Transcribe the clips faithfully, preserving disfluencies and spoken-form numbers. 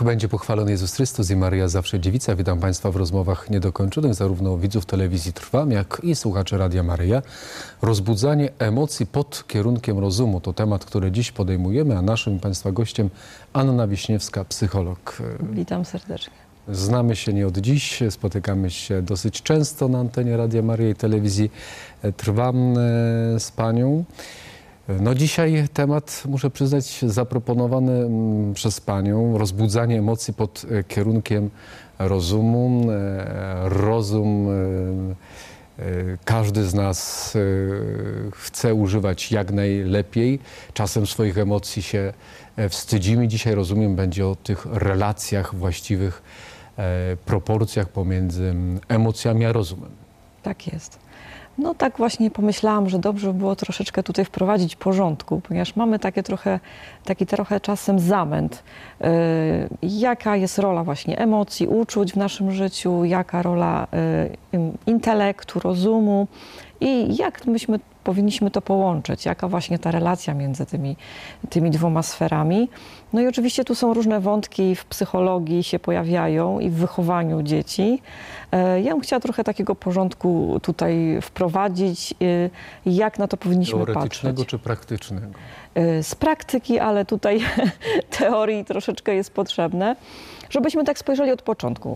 Niech będzie pochwalony Jezus Chrystus i Maryja zawsze dziewica. Witam Państwa w rozmowach niedokończonych, zarówno widzów telewizji Trwam, jak i słuchaczy Radia Maryja. Rozbudzanie emocji pod kierunkiem rozumu to temat, który dziś podejmujemy, a naszym Państwa gościem Anna Wiśniewska, psycholog. Witam serdecznie. Znamy się nie od dziś, spotykamy się dosyć często na antenie Radia Maryja i telewizji Trwam z Panią. No dzisiaj temat, muszę przyznać, zaproponowany przez Panią, rozbudzanie emocji pod kierunkiem rozumu. Rozum każdy z nas chce używać jak najlepiej. Czasem swoich emocji się wstydzimy. Dzisiaj, rozumiem, będzie o tych relacjach, właściwych proporcjach pomiędzy emocjami a rozumem. Tak jest. No tak właśnie pomyślałam, że dobrze by było troszeczkę tutaj wprowadzić porządku, ponieważ mamy takie trochę, taki trochę czasem zamęt. Yy, jaka jest rola właśnie emocji, uczuć w naszym życiu, jaka rola yy, intelektu, rozumu i jak myśmy powinniśmy to połączyć, jaka właśnie ta relacja między tymi, tymi dwoma sferami. No i oczywiście tu są różne wątki w psychologii się pojawiają i w wychowaniu dzieci. Ja bym chciała trochę takiego porządku tutaj wprowadzić, jak na to powinniśmy patrzeć. Teoretycznego czy praktycznego? Z praktyki, ale tutaj teorii troszeczkę jest potrzebne, żebyśmy tak spojrzeli od początku.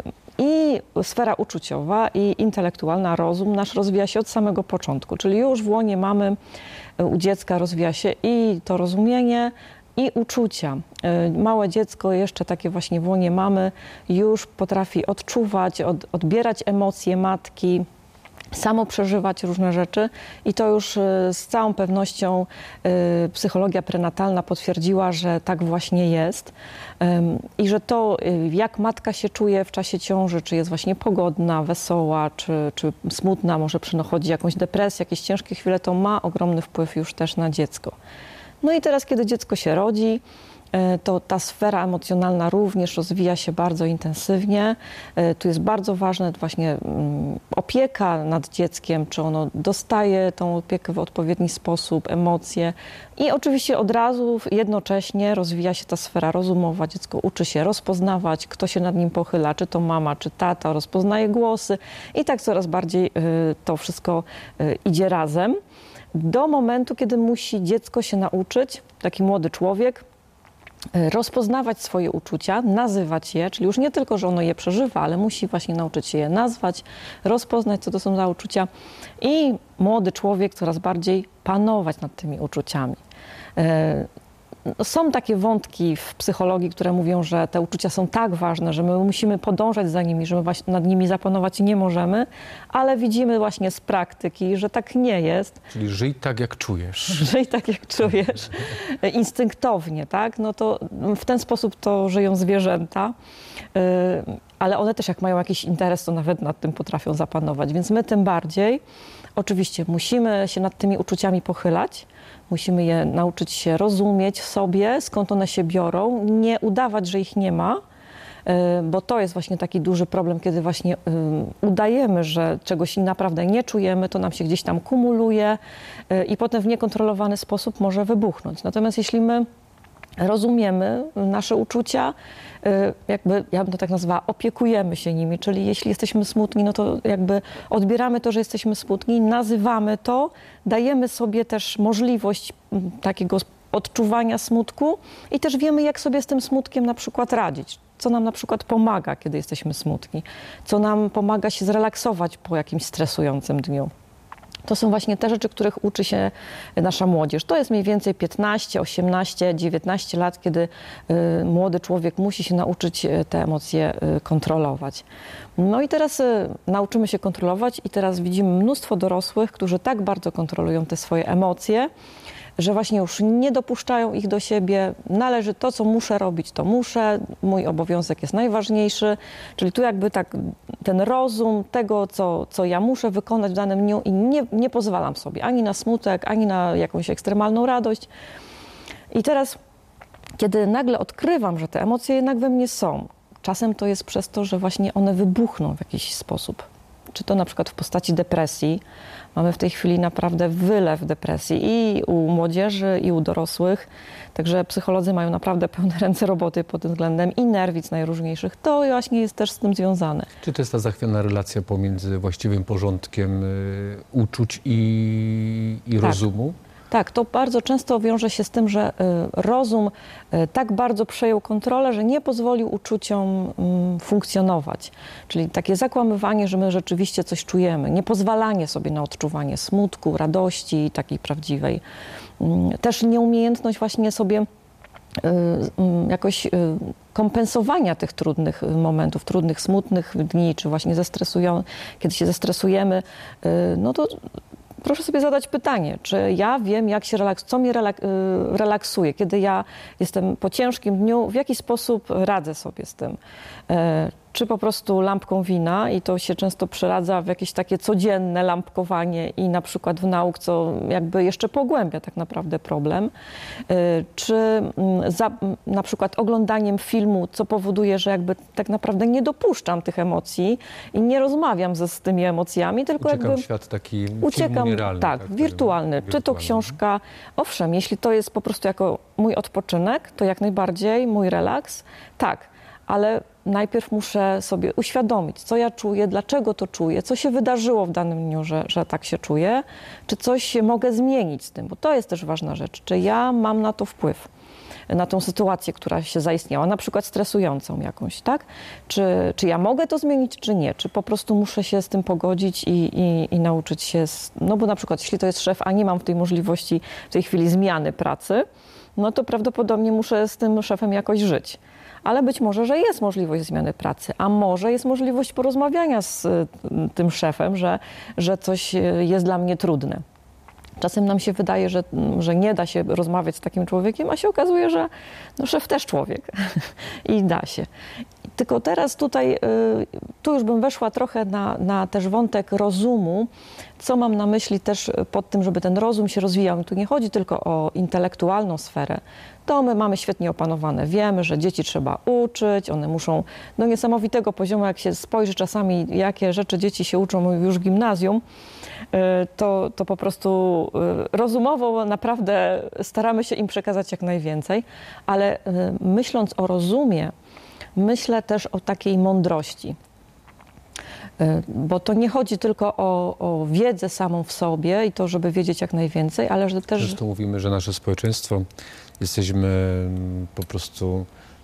I sfera uczuciowa i intelektualna, rozum nasz rozwija się od samego początku, czyli już w łonie mamy, u dziecka rozwija się i to rozumienie, i uczucia. Małe dziecko jeszcze takie właśnie w łonie mamy już potrafi odczuwać, od, odbierać emocje matki, samo przeżywać różne rzeczy i to już z całą pewnością y, psychologia prenatalna potwierdziła, że tak właśnie jest Ym, i że to, y, jak matka się czuje w czasie ciąży, czy jest właśnie pogodna, wesoła, czy, czy smutna, może przychodzi jakąś depresję, jakieś ciężkie chwile, to ma ogromny wpływ już też na dziecko. No i teraz, kiedy dziecko się rodzi, to ta sfera emocjonalna również rozwija się bardzo intensywnie. Tu jest bardzo ważna właśnie opieka nad dzieckiem, czy ono dostaje tą opiekę w odpowiedni sposób, emocje. I oczywiście od razu jednocześnie rozwija się ta sfera rozumowa. Dziecko uczy się rozpoznawać, kto się nad nim pochyla, czy to mama, czy tata, rozpoznaje głosy i tak coraz bardziej to wszystko idzie razem. Do momentu, kiedy musi dziecko się nauczyć, taki młody człowiek, rozpoznawać swoje uczucia, nazywać je, czyli już nie tylko, że ono je przeżywa, ale musi właśnie nauczyć się je nazwać, rozpoznać, co to są za uczucia i młody człowiek coraz bardziej panować nad tymi uczuciami. Są takie wątki w psychologii, które mówią, że te uczucia są tak ważne, że my musimy podążać za nimi, że my właśnie nad nimi zapanować nie możemy, ale widzimy właśnie z praktyki, że tak nie jest. Czyli żyj tak, jak czujesz. Żyj tak, jak czujesz. Instynktownie, tak? No to w ten sposób to żyją zwierzęta, ale one też jak mają jakiś interes, to nawet nad tym potrafią zapanować, więc my tym bardziej. Oczywiście musimy się nad tymi uczuciami pochylać, musimy je nauczyć się rozumieć w sobie, skąd one się biorą, nie udawać, że ich nie ma, bo to jest właśnie taki duży problem, kiedy właśnie udajemy, że czegoś naprawdę nie czujemy, to nam się gdzieś tam kumuluje i potem w niekontrolowany sposób może wybuchnąć. Natomiast jeśli my rozumiemy nasze uczucia, jakby, ja bym to tak nazwała, opiekujemy się nimi, czyli jeśli jesteśmy smutni, no to jakby odbieramy to, że jesteśmy smutni, nazywamy to, dajemy sobie też możliwość takiego odczuwania smutku i też wiemy, jak sobie z tym smutkiem na przykład radzić, co nam na przykład pomaga, kiedy jesteśmy smutni, co nam pomaga się zrelaksować po jakimś stresującym dniu. To są właśnie te rzeczy, których uczy się nasza młodzież. To jest mniej więcej piętnaście, osiemnaście, dziewiętnaście lat, kiedy y, młody człowiek musi się nauczyć te emocje y, kontrolować. No i teraz y, nauczymy się kontrolować i teraz widzimy mnóstwo dorosłych, którzy tak bardzo kontrolują te swoje emocje, że właśnie już nie dopuszczają ich do siebie, należy to, co muszę robić, to muszę, mój obowiązek jest najważniejszy, czyli tu jakby tak ten rozum tego, co, co ja muszę wykonać w danym dniu i nie, nie pozwalam sobie ani na smutek, ani na jakąś ekstremalną radość. I teraz, kiedy nagle odkrywam, że te emocje jednak we mnie są, czasem to jest przez to, że właśnie one wybuchną w jakiś sposób. czy to na przykład w postaci depresji. Mamy w tej chwili naprawdę wylew depresji i u młodzieży, i u dorosłych. Także psycholodzy mają naprawdę pełne ręce roboty pod tym względem i nerwic najróżniejszych. To właśnie jest też z tym związane. Czy to jest ta zachwiana relacja pomiędzy właściwym porządkiem y, uczuć i, i Tak. rozumu? Tak, to bardzo często wiąże się z tym, że y, rozum y, tak bardzo przejął kontrolę, że nie pozwolił uczuciom y, funkcjonować. Czyli takie zakłamywanie, że my rzeczywiście coś czujemy, niepozwalanie sobie na odczuwanie smutku, radości takiej prawdziwej. Y, też nieumiejętność właśnie sobie y, y, jakoś y, kompensowania tych trudnych momentów, trudnych, smutnych dni, czy właśnie zestresują, kiedy się zestresujemy, y, no to proszę sobie zadać pytanie, czy ja wiem, jak się relaks- co mnie relak- relaksuje, kiedy ja jestem po ciężkim dniu, w jaki sposób radzę sobie z tym. E, czy po prostu lampką wina i to się często przeradza w jakieś takie codzienne lampkowanie i na przykład w nauk, co jakby jeszcze pogłębia tak naprawdę problem. E, czy mm, za, na przykład oglądaniem filmu, co powoduje, że jakby tak naprawdę nie dopuszczam tych emocji i nie rozmawiam ze, z tymi emocjami, tylko Uciekam jakby w świat taki uciekam, nierealny. tak, Tak, wirtualny. wirtualny. Czy to książka, owszem, jeśli to jest po prostu jako mój odpoczynek, to jak najbardziej mój relaks, tak, ale najpierw muszę sobie uświadomić, co ja czuję, dlaczego to czuję, co się wydarzyło w danym dniu, że, że tak się czuję, czy coś mogę zmienić z tym, bo to jest też ważna rzecz, czy ja mam na to wpływ, na tą sytuację, która się zaistniała, na przykład stresującą jakąś, tak? Czy, czy ja mogę to zmienić, czy nie? Czy po prostu muszę się z tym pogodzić i, i, i nauczyć się, z, no bo na przykład jeśli to jest szef, a nie mam w tej możliwości w tej chwili zmiany pracy, no to prawdopodobnie muszę z tym szefem jakoś żyć. Ale być może, że jest możliwość zmiany pracy, a może jest możliwość porozmawiania z tym szefem, że, że coś jest dla mnie trudne. Czasem nam się wydaje, że, że nie da się rozmawiać z takim człowiekiem, a się okazuje, że no, szef też człowiek i da się. Tylko teraz tutaj, tu już bym weszła trochę na, na też wątek rozumu, co mam na myśli też pod tym, żeby ten rozum się rozwijał. Tu nie chodzi tylko o intelektualną sferę. To my mamy świetnie opanowane. Wiemy, że dzieci trzeba uczyć, one muszą do niesamowitego poziomu, jak się spojrzy czasami, jakie rzeczy dzieci się uczą już w gimnazjum, to, to po prostu rozumowo naprawdę staramy się im przekazać jak najwięcej, ale myśląc o rozumie, myślę też o takiej mądrości. Bo to nie chodzi tylko o, o wiedzę samą w sobie i to, żeby wiedzieć jak najwięcej, ale że też... Zresztą mówimy, że nasze społeczeństwo, jesteśmy po prostu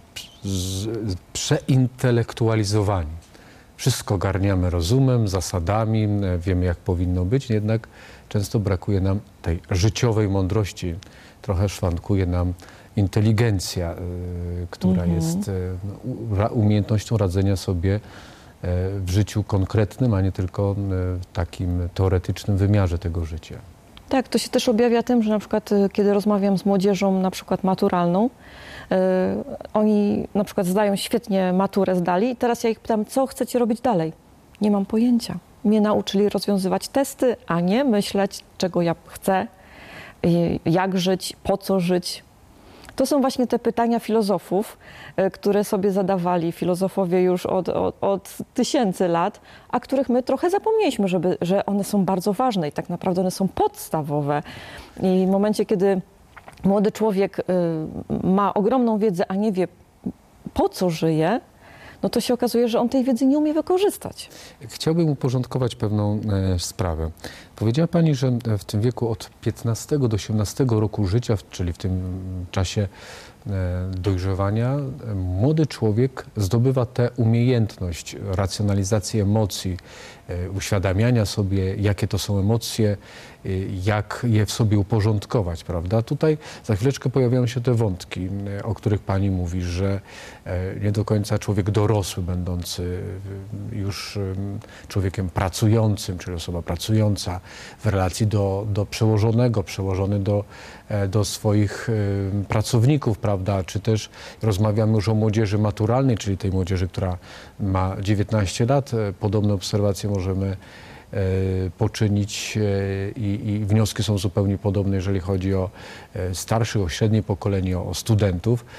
przeintelektualizowani. Wszystko garniamy rozumem, zasadami, wiemy jak powinno być, jednak często brakuje nam tej życiowej mądrości. Trochę szwankuje nam inteligencja, y, która mhm. jest y, umiejętnością radzenia sobie w życiu konkretnym, a nie tylko w takim teoretycznym wymiarze tego życia. Tak, to się też objawia tym, że na przykład kiedy rozmawiam z młodzieżą na przykład maturalną, yy, oni na przykład zdają świetnie maturę, zdali i teraz ja ich pytam, co chcecie robić dalej? Nie mam pojęcia. Mnie nauczyli rozwiązywać testy, a nie myśleć, czego ja chcę, yy, jak żyć, po co żyć. To są właśnie te pytania filozofów, które sobie zadawali filozofowie już od, od, od tysięcy lat, a których my trochę zapomnieliśmy, żeby, że one są bardzo ważne i tak naprawdę one są podstawowe. I w momencie, kiedy młody człowiek ma ogromną wiedzę, a nie wie, po co żyje, no to się okazuje, że on tej wiedzy nie umie wykorzystać. Chciałbym uporządkować pewną e, sprawę. Powiedziała Pani, że w tym wieku od piętnastego do osiemnastego roku życia, czyli w tym czasie e, dojrzewania, e, młody człowiek zdobywa tę umiejętność racjonalizacji emocji, e, uświadamiania sobie, jakie to są emocje, e, jak je w sobie uporządkować, prawda? Tutaj za chwileczkę pojawiają się te wątki, e, o których Pani mówi, że e, nie do końca człowiek dorosły, będący już człowiekiem pracującym, czyli osoba pracująca w relacji do, do przełożonego, przełożony do, do swoich pracowników, prawda, czy też rozmawiamy już o młodzieży maturalnej, czyli tej młodzieży, która ma dziewiętnaście lat. Podobne obserwacje możemy poczynić i, i wnioski są zupełnie podobne, jeżeli chodzi o starszych, o średnie pokolenie, o studentów.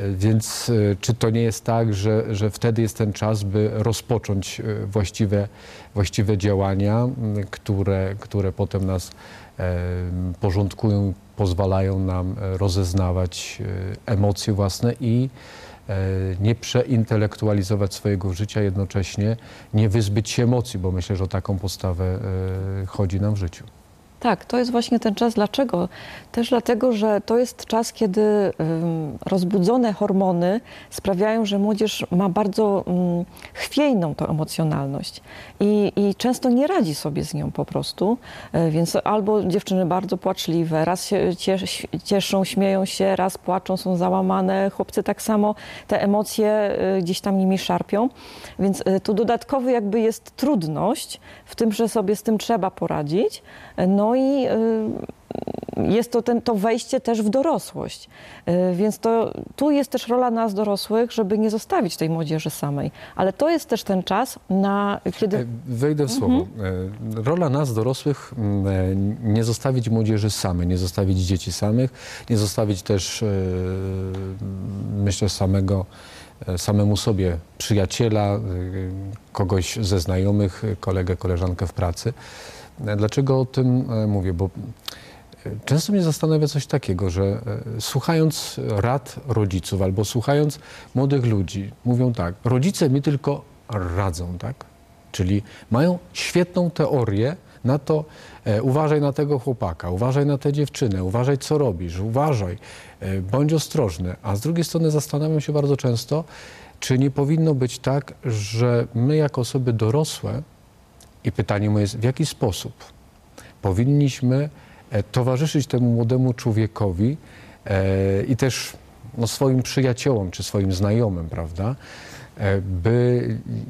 Więc czy to nie jest tak, że, że wtedy jest ten czas, by rozpocząć właściwe, właściwe działania, które, które potem nas porządkują, pozwalają nam rozeznawać emocje własne i nie przeintelektualizować swojego życia, jednocześnie nie wyzbyć się emocji, bo myślę, że o taką postawę chodzi nam w życiu. Tak, to jest właśnie ten czas. Dlaczego? Też dlatego, że to jest czas, kiedy ym, rozbudzone hormony sprawiają, że młodzież ma bardzo ym, chwiejną tą emocjonalność i, i często nie radzi sobie z nią po prostu, y, więc albo dziewczyny bardzo płaczliwe, raz się cies, cieszą, śmieją się, raz płaczą, są załamane, chłopcy tak samo, te emocje y, gdzieś tam nimi szarpią, więc y, tu dodatkowy jakby jest trudność w tym, że sobie z tym trzeba poradzić, no i y, jest to ten, to wejście też w dorosłość. Y, więc to, tu jest też rola nas dorosłych, żeby nie zostawić tej młodzieży samej. Ale to jest też ten czas, na kiedy... Wejdę w słowo. Mhm. Rola nas dorosłych, nie zostawić młodzieży samej, nie zostawić dzieci samych, nie zostawić też, myślę, samego, samemu sobie przyjaciela, kogoś ze znajomych, kolegę, koleżankę w pracy. Dlaczego o tym mówię? Bo często mnie zastanawia coś takiego, że słuchając rad rodziców albo słuchając młodych ludzi, mówią tak, rodzice mi tylko radzą, tak? Czyli mają świetną teorię na to, e, uważaj na tego chłopaka, uważaj na tę dziewczynę, uważaj co robisz, uważaj, e, bądź ostrożny. A z drugiej strony zastanawiam się bardzo często, czy nie powinno być tak, że my jako osoby dorosłe, i pytanie moje jest, w jaki sposób powinniśmy towarzyszyć temu młodemu człowiekowi e, i też no, swoim przyjaciołom czy swoim znajomym, prawda, e, by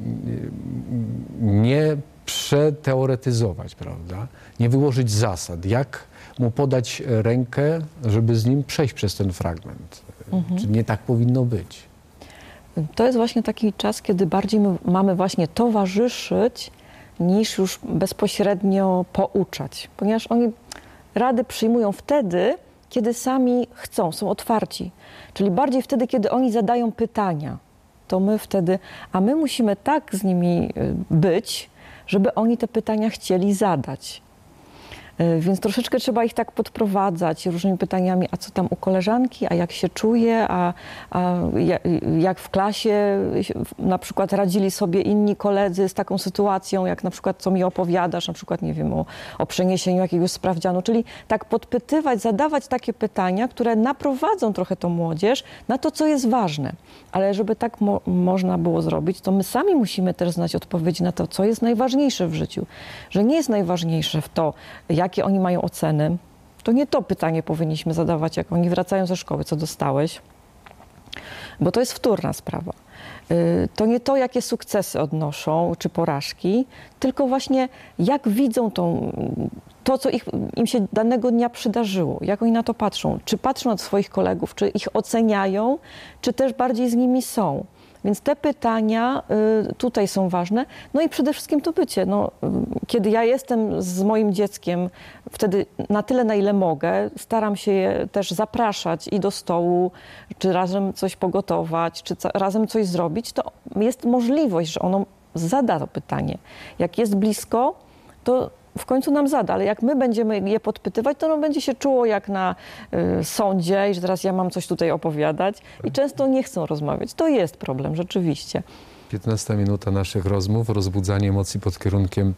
nie przeteoretyzować, prawda, nie wyłożyć zasad, jak mu podać rękę, żeby z nim przejść przez ten fragment. Mhm. Czy nie tak powinno być? To jest właśnie taki czas, kiedy bardziej my mamy właśnie towarzyszyć, niż już bezpośrednio pouczać, ponieważ oni rady przyjmują wtedy, kiedy sami chcą, są otwarci. Czyli bardziej wtedy, kiedy oni zadają pytania, to my wtedy, a my musimy tak z nimi być, żeby oni te pytania chcieli zadać. Więc troszeczkę trzeba ich tak podprowadzać różnymi pytaniami, a co tam u koleżanki, a jak się czuje, a, a jak w klasie na przykład radzili sobie inni koledzy z taką sytuacją, jak na przykład co mi opowiadasz, na przykład nie wiem, o, o przeniesieniu jakiegoś sprawdzianu, czyli tak podpytywać, zadawać takie pytania, które naprowadzą trochę tą młodzież na to, co jest ważne. Ale żeby tak mo można było zrobić, to my sami musimy też znać odpowiedzi na to, co jest najważniejsze w życiu. Że nie jest najważniejsze w to, jakie oni mają oceny. To nie to pytanie powinniśmy zadawać, jak oni wracają ze szkoły, co dostałeś, bo to jest wtórna sprawa. To nie to, jakie sukcesy odnoszą, czy porażki, tylko właśnie jak widzą tą, to, co ich, im się danego dnia przydarzyło, jak oni na to patrzą. Czy patrzą na swoich kolegów, czy ich oceniają, czy też bardziej z nimi są. Więc te pytania y, tutaj są ważne. No i przede wszystkim to bycie. No, y, kiedy ja jestem z moim dzieckiem, wtedy na tyle, na ile mogę, staram się je też zapraszać i do stołu, czy razem coś pogotować, czy razem coś zrobić, to jest możliwość, że ono zada to pytanie. Jak jest blisko, to w końcu nam zada, ale jak my będziemy je podpytywać, to ono będzie się czuło jak na y, sądzie i że teraz ja mam coś tutaj opowiadać i często nie chcą rozmawiać. To jest problem, rzeczywiście. piętnasta minuta naszych rozmów, rozbudzanie emocji pod kierunkiem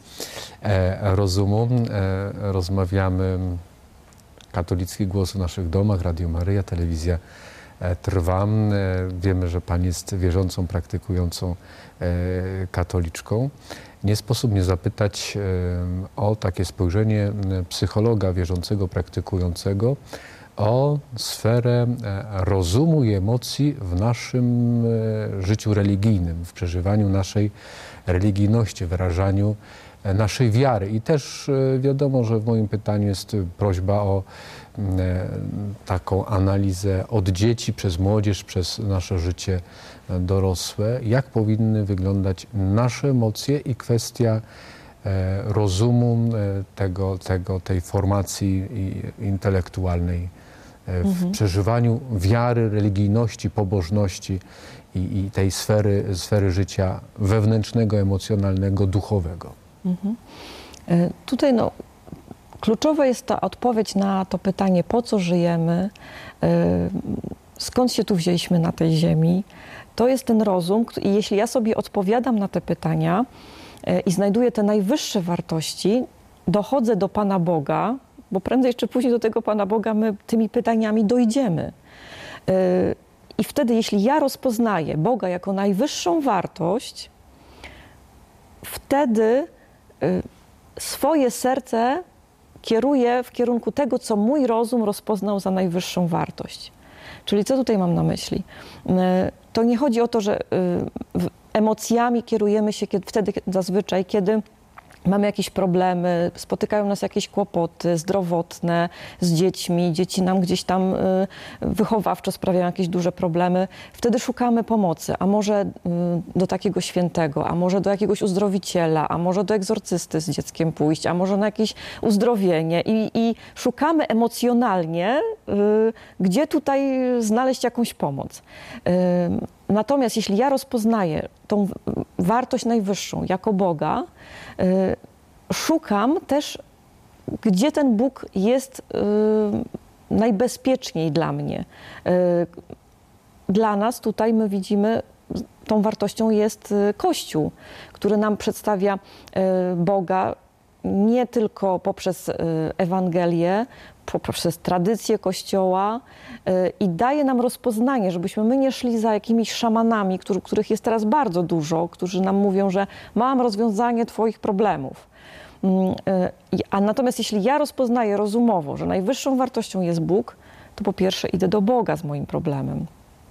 e, rozumu. E, rozmawiamy, katolicki głos w naszych domach, Radio Maryja, telewizja e, trwa. E, wiemy, że Pani jest wierzącą, praktykującą e, katoliczką. Nie sposób nie zapytać o takie spojrzenie psychologa wierzącego, praktykującego, o sferę rozumu i emocji w naszym życiu religijnym, w przeżywaniu naszej religijności, wyrażaniu naszej wiary. I też wiadomo, że w moim pytaniu jest prośba o taką analizę od dzieci, przez młodzież, przez nasze życie dorosłe, jak powinny wyglądać nasze emocje i kwestia rozumu tego, tego, tej formacji intelektualnej w Mhm. przeżywaniu wiary, religijności, pobożności i, i tej sfery, sfery życia wewnętrznego, emocjonalnego, duchowego. Mhm. E, Tutaj no, kluczowa jest ta odpowiedź na to pytanie, po co żyjemy, e, skąd się tu wzięliśmy na tej ziemi. To jest ten rozum i jeśli ja sobie odpowiadam na te pytania e, i znajduję te najwyższe wartości, dochodzę do Pana Boga, bo prędzej czy później do tego Pana Boga my tymi pytaniami dojdziemy. E, I wtedy, jeśli ja rozpoznaję Boga jako najwyższą wartość, wtedy y, swoje serce kieruję w kierunku tego, co mój rozum rozpoznał za najwyższą wartość. Czyli co tutaj mam na myśli? Y, to nie chodzi o to, że y, emocjami kierujemy się kiedy, wtedy zazwyczaj, kiedy mamy jakieś problemy, spotykają nas jakieś kłopoty zdrowotne z dziećmi, dzieci nam gdzieś tam y, wychowawczo sprawiają jakieś duże problemy. Wtedy szukamy pomocy, a może y, do takiego świętego, a może do jakiegoś uzdrowiciela, a może do egzorcysty z dzieckiem pójść, a może na jakieś uzdrowienie i, i szukamy emocjonalnie, y, gdzie tutaj znaleźć jakąś pomoc. Y, Natomiast jeśli ja rozpoznaję tą wartość najwyższą jako Boga, y, szukam też, gdzie ten Bóg jest y, najbezpieczniej dla mnie. Y, dla nas tutaj my widzimy, tą wartością jest y, Kościół, który nam przedstawia y, Boga nie tylko poprzez y, Ewangelię, poprzez tradycję Kościoła y, i daje nam rozpoznanie, żebyśmy my nie szli za jakimiś szamanami, którzy, których jest teraz bardzo dużo, którzy nam mówią, że mam rozwiązanie twoich problemów. Y, y, a natomiast jeśli ja rozpoznaję rozumowo, że najwyższą wartością jest Bóg, to po pierwsze idę do Boga z moim problemem.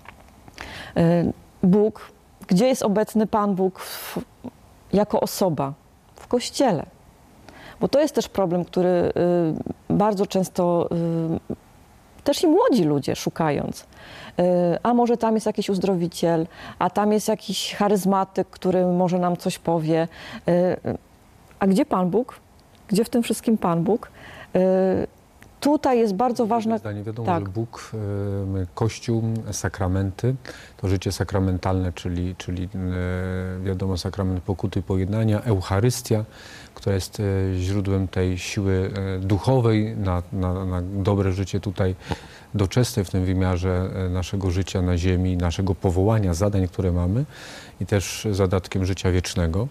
Y, Bóg, gdzie jest obecny Pan Bóg w, jako osoba? W Kościele. Bo to jest też problem, który y, bardzo często y, też i młodzi ludzie szukając. Y, a może tam jest jakiś uzdrowiciel, a tam jest jakiś charyzmatyk, który może nam coś powie. Y, a gdzie Pan Bóg? Gdzie w tym wszystkim Pan Bóg? Y, tutaj jest bardzo ważne... Zdanie wiadomo, tak. że Bóg, y, Kościół, sakramenty, to życie sakramentalne, czyli, czyli y, wiadomo sakrament pokuty i pojednania, Eucharystia, która jest y, źródłem tej siły y, duchowej na, na, na dobre życie tutaj doczesne w tym wymiarze y, naszego życia na ziemi, naszego powołania, zadań, które mamy i też zadatkiem życia wiecznego.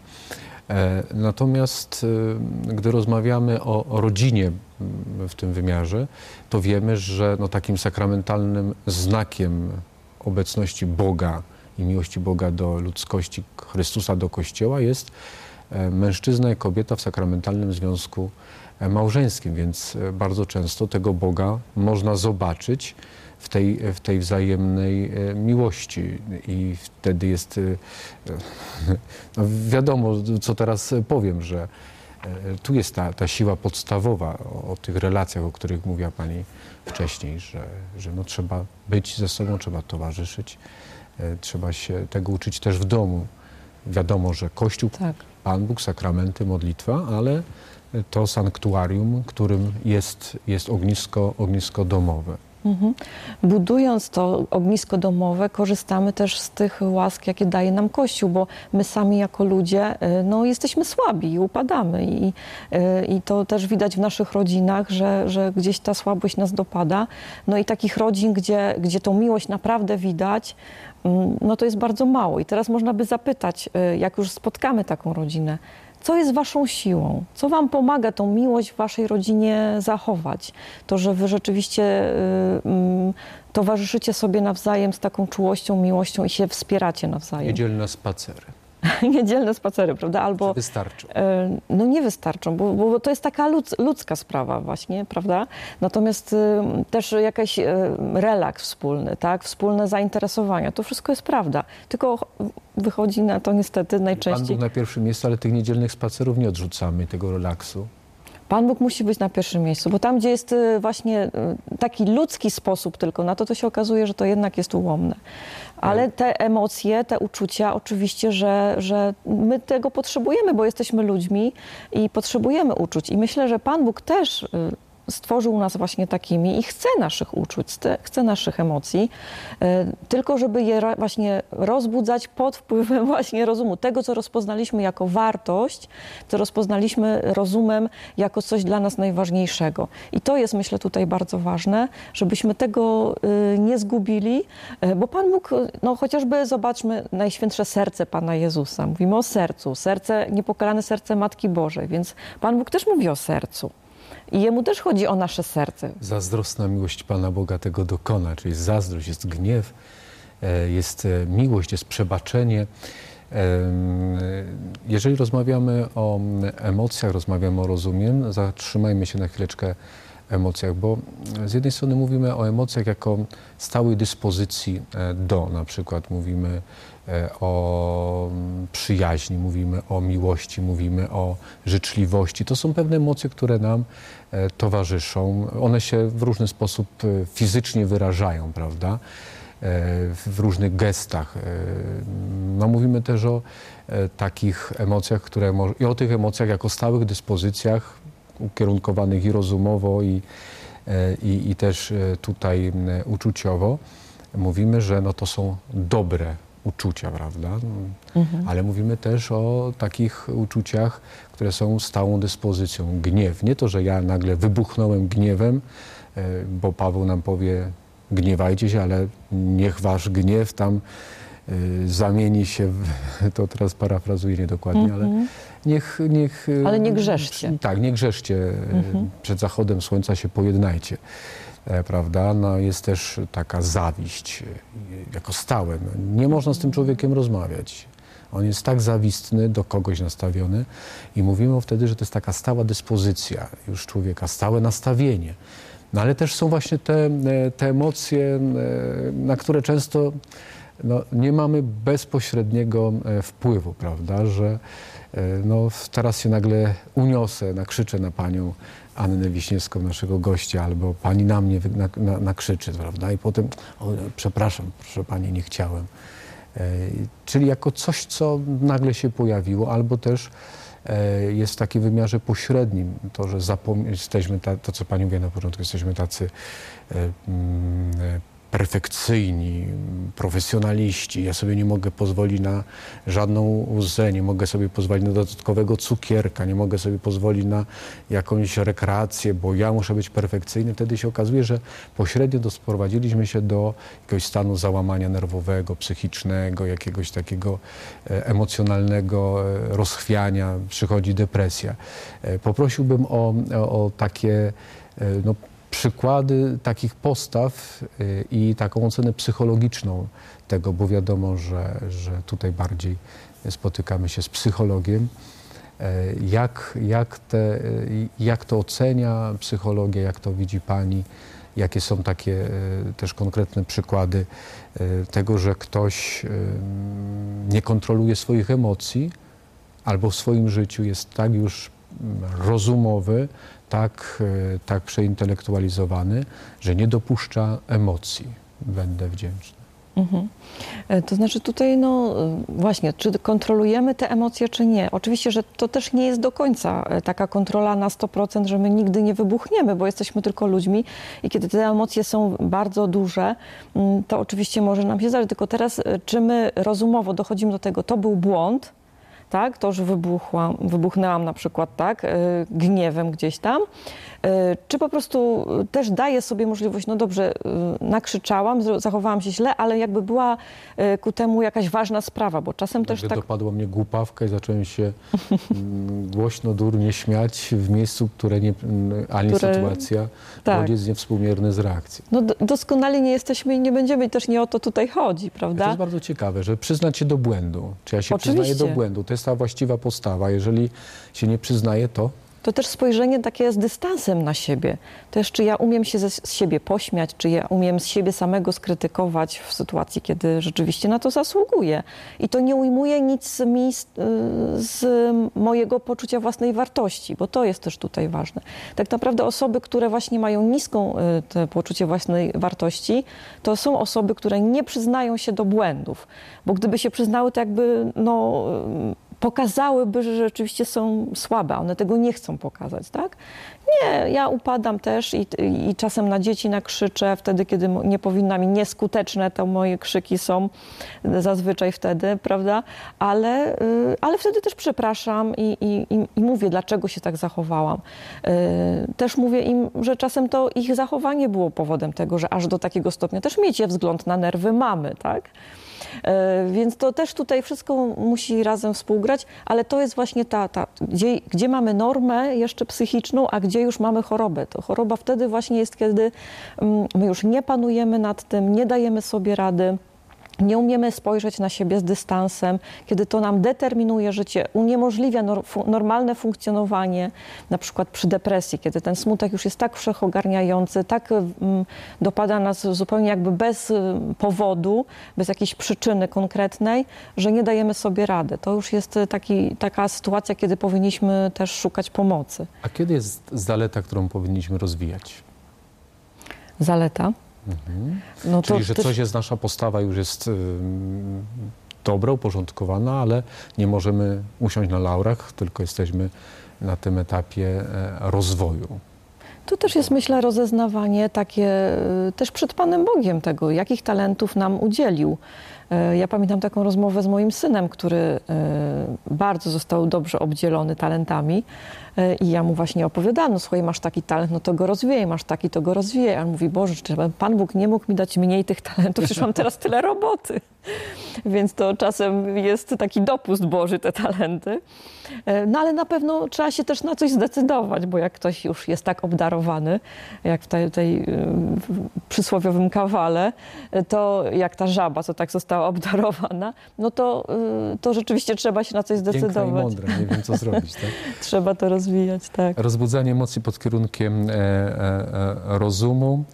Natomiast gdy rozmawiamy o, o rodzinie w tym wymiarze, to wiemy, że no, takim sakramentalnym znakiem obecności Boga i miłości Boga do ludzkości, Chrystusa do Kościoła jest mężczyzna i kobieta w sakramentalnym związku małżeńskim, więc bardzo często tego Boga można zobaczyć w tej, w tej wzajemnej miłości i wtedy jest, no wiadomo, co teraz powiem, że tu jest ta, ta siła podstawowa o, o tych relacjach, o których mówiła Pani wcześniej, że, że no trzeba być ze sobą, trzeba towarzyszyć, trzeba się tego uczyć też w domu. Wiadomo, że Kościół, tak. Pan Bóg, sakramenty, modlitwa, ale to sanktuarium, którym jest, jest ognisko, ognisko domowe. Mhm. Budując to ognisko domowe, korzystamy też z tych łask, jakie daje nam Kościół, bo my sami jako ludzie no, jesteśmy słabi i upadamy. I, i to też widać w naszych rodzinach, że, że gdzieś ta słabość nas dopada. No i takich rodzin, gdzie, gdzie tą miłość naprawdę widać, no to jest bardzo mało. I teraz można by zapytać, jak już spotkamy taką rodzinę, co jest waszą siłą? Co wam pomaga tą miłość w waszej rodzinie zachować? To, że wy rzeczywiście y, y, towarzyszycie sobie nawzajem z taką czułością, miłością i się wspieracie nawzajem. Niedzielne spacery. Niedzielne spacery, prawda? Albo Czy wystarczą? Y, no nie wystarczą, bo, bo to jest taka ludz, ludzka sprawa właśnie, prawda? Natomiast y, też jakiś y, relaks wspólny, tak? Wspólne zainteresowania, to wszystko jest prawda. Tylko wychodzi na to niestety najczęściej... Pan Bóg na pierwszym miejscu, ale tych niedzielnych spacerów nie odrzucamy, tego relaksu. Pan Bóg musi być na pierwszym miejscu, bo tam, gdzie jest właśnie taki ludzki sposób tylko na to, to się okazuje, że to jednak jest ułomne. Ale te emocje, te uczucia, oczywiście, że, że my tego potrzebujemy, bo jesteśmy ludźmi i potrzebujemy uczuć. I myślę, że Pan Bóg też stworzył nas właśnie takimi i chce naszych uczuć, chce naszych emocji, tylko żeby je właśnie rozbudzać pod wpływem właśnie rozumu. Tego, co rozpoznaliśmy jako wartość, co rozpoznaliśmy rozumem jako coś dla nas najważniejszego. I to jest, myślę, tutaj bardzo ważne, żebyśmy tego nie zgubili, bo Pan Bóg, no chociażby zobaczmy Najświętsze Serce Pana Jezusa. Mówimy o sercu, serce, niepokalane serce Matki Bożej, więc Pan Bóg też mówi o sercu. I Jemu też chodzi o nasze serce. Zazdrosna miłość Pana Boga tego dokona, czyli jest zazdrość, jest gniew, jest miłość, jest przebaczenie. Jeżeli rozmawiamy o emocjach, rozmawiamy o rozumie, zatrzymajmy się na chwileczkę w emocjach, bo z jednej strony mówimy o emocjach jako stałej dyspozycji do, na przykład mówimy o przyjaźni, mówimy o miłości, mówimy o życzliwości. To są pewne emocje, które nam towarzyszą. One się w różny sposób fizycznie wyrażają, prawda? W różnych gestach. No, mówimy też o takich emocjach, które i o tych emocjach jako stałych dyspozycjach ukierunkowanych i rozumowo, i, i, i też tutaj uczuciowo. Mówimy, że no to są dobre uczucia, prawda? Mhm. Ale mówimy też o takich uczuciach, które są stałą dyspozycją. Gniew. Nie to, że ja nagle wybuchnąłem gniewem, bo Paweł nam powie, gniewajcie się, ale niech wasz gniew tam y, zamieni się w, to teraz parafrazuję niedokładnie, mm-hmm. ale niech, niech... Ale nie grzeszcie. Tak, nie grzeszcie. Mm-hmm. Przed zachodem słońca się pojednajcie. E, prawda? No, jest też taka zawiść e, jako stałe. No, nie można z tym człowiekiem rozmawiać. On jest tak zawistny, do kogoś nastawiony i mówimy wtedy, że to jest taka stała dyspozycja już człowieka, stałe nastawienie. No ale też są właśnie te, te emocje, na które często no, nie mamy bezpośredniego wpływu, prawda, że no, teraz się nagle uniosę, nakrzyczę na panią Annę Wiśniewską, naszego gościa, albo pani na mnie na, na, nakrzyczy, prawda, i potem o, przepraszam, proszę pani, nie chciałem. Czyli jako coś, co nagle się pojawiło, albo też jest w takim wymiarze pośrednim, to, że zapom- jesteśmy, ta, to co pani mówiła na początku, jesteśmy tacy e, mm, perfekcyjni, profesjonaliści. Ja sobie nie mogę pozwolić na żadną łzę, nie mogę sobie pozwolić na dodatkowego cukierka, nie mogę sobie pozwolić na jakąś rekreację, bo ja muszę być perfekcyjny. Wtedy się okazuje, że pośrednio doprowadziliśmy się do jakiegoś stanu załamania nerwowego, psychicznego, jakiegoś takiego emocjonalnego rozchwiania, przychodzi depresja. Poprosiłbym o, o takie no, przykłady takich postaw i taką ocenę psychologiczną tego, bo wiadomo, że, że tutaj bardziej spotykamy się z psychologiem. Jak, jak, te, jak to ocenia psychologia, jak to widzi pani? Jakie są takie też konkretne przykłady tego, że ktoś nie kontroluje swoich emocji albo w swoim życiu jest tak już rozumowy, tak, tak przeintelektualizowany, że nie dopuszcza emocji. Będę wdzięczny. Mhm. To znaczy tutaj, no właśnie, czy kontrolujemy te emocje, czy nie? Oczywiście, że to też nie jest do końca taka kontrola na sto procent, że my nigdy nie wybuchniemy, bo jesteśmy tylko ludźmi i kiedy te emocje są bardzo duże, to oczywiście może nam się zdarzyć. Tylko teraz, czy my rozumowo dochodzimy do tego, to był błąd, tak, to, że wybuchłam, wybuchnęłam na przykład tak, gniewem gdzieś tam, czy po prostu też daję sobie możliwość, no dobrze, nakrzyczałam, zachowałam się źle, ale jakby była ku temu jakaś ważna sprawa, bo czasem też tak... Dopadła mnie głupawka i zacząłem się głośno, durnie śmiać w miejscu, które nie, ani które... sytuacja, tak. Bodziec niewspółmierny z reakcją. No doskonale nie jesteśmy i nie będziemy, też nie o to tutaj chodzi, prawda? To jest bardzo ciekawe, że przyznać się do błędu. Czy ja się Oczywiście. przyznaję do błędu? To jest ta właściwa postawa. Jeżeli się nie przyznaję, to... To też spojrzenie takie z dystansem na siebie. Też czy ja umiem się ze, z siebie pośmiać, czy ja umiem z siebie samego skrytykować w sytuacji, kiedy rzeczywiście na to zasługuję. I to nie ujmuje nic mi z, z mojego poczucia własnej wartości, bo to jest też tutaj ważne. Tak naprawdę osoby, które właśnie mają niską te poczucie własnej wartości, to są osoby, które nie przyznają się do błędów. Bo gdyby się przyznały, to jakby no... pokazałyby, że rzeczywiście są słabe. One tego nie chcą pokazać, tak? Nie, ja upadam też i, i czasem na dzieci nakrzyczę, wtedy, kiedy nie powinnam i nieskuteczne to moje krzyki są zazwyczaj wtedy, prawda? Ale, ale wtedy też przepraszam i, i, i mówię, dlaczego się tak zachowałam. Też mówię im, że czasem to ich zachowanie było powodem tego, że aż do takiego stopnia też miejcie wzgląd na nerwy mamy, tak? Więc to też tutaj wszystko musi razem współgrać, ale to jest właśnie ta, ta gdzie, gdzie mamy normę jeszcze psychiczną, a gdzie już mamy chorobę. To choroba wtedy właśnie jest, kiedy my już nie panujemy nad tym, nie dajemy sobie rady, nie umiemy spojrzeć na siebie z dystansem, kiedy to nam determinuje życie, uniemożliwia nor- fu- normalne funkcjonowanie, na przykład przy depresji, kiedy ten smutek już jest tak wszechogarniający, tak mm, dopada nas zupełnie jakby bez y, powodu, bez jakiejś przyczyny konkretnej, że nie dajemy sobie rady. To już jest taki, taka sytuacja, kiedy powinniśmy też szukać pomocy. A kiedy jest zaleta, którą powinniśmy rozwijać? Zaleta? Mhm. No Czyli, to że też... coś jest, nasza postawa już jest y, dobra, uporządkowana, ale nie możemy usiąść na laurach, tylko jesteśmy na tym etapie e, rozwoju. To też jest, myślę, rozeznawanie takie y, też przed Panem Bogiem tego, jakich talentów nam udzielił. Y, Ja pamiętam taką rozmowę z moim synem, który y, bardzo został dobrze obdzielony talentami y, i ja mu właśnie opowiadałam, no słuchaj, masz taki talent, no to go rozwijaj, masz taki, to go rozwijaj. A on mówi, Boże, czy Pan Bóg nie mógł mi dać mniej tych talentów, przecież mam teraz tyle roboty. Więc to czasem jest taki dopust Boży, te talenty. No ale na pewno trzeba się też na coś zdecydować, bo jak ktoś już jest tak obdarowany, jak w tej, tej przysłowiowym kawale, to jak ta żaba, co tak została obdarowana, no to, to rzeczywiście trzeba się na coś zdecydować. Piękna i mądra, nie wiem co zrobić. Tak? Trzeba to rozwijać, tak. Rozbudzanie emocji pod kierunkiem e, e, rozumu.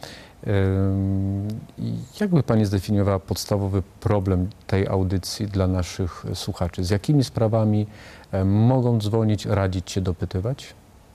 Jak by Pani zdefiniowała podstawowy problem tej audycji dla naszych słuchaczy? Z jakimi sprawami mogą dzwonić, radzić się, dopytywać?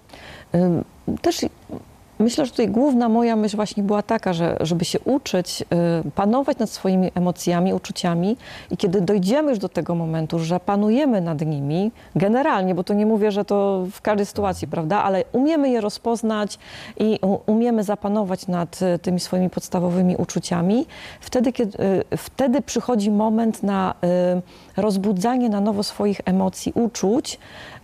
Też myślę, że tutaj główna moja myśl właśnie była taka, że żeby się uczyć panować nad swoimi emocjami, uczuciami i kiedy dojdziemy już do tego momentu, że panujemy nad nimi, generalnie, bo to nie mówię, że to w każdej sytuacji, prawda, ale umiemy je rozpoznać i umiemy zapanować nad tymi swoimi podstawowymi uczuciami, wtedy, kiedy, wtedy przychodzi moment na rozbudzanie na nowo swoich emocji, uczuć,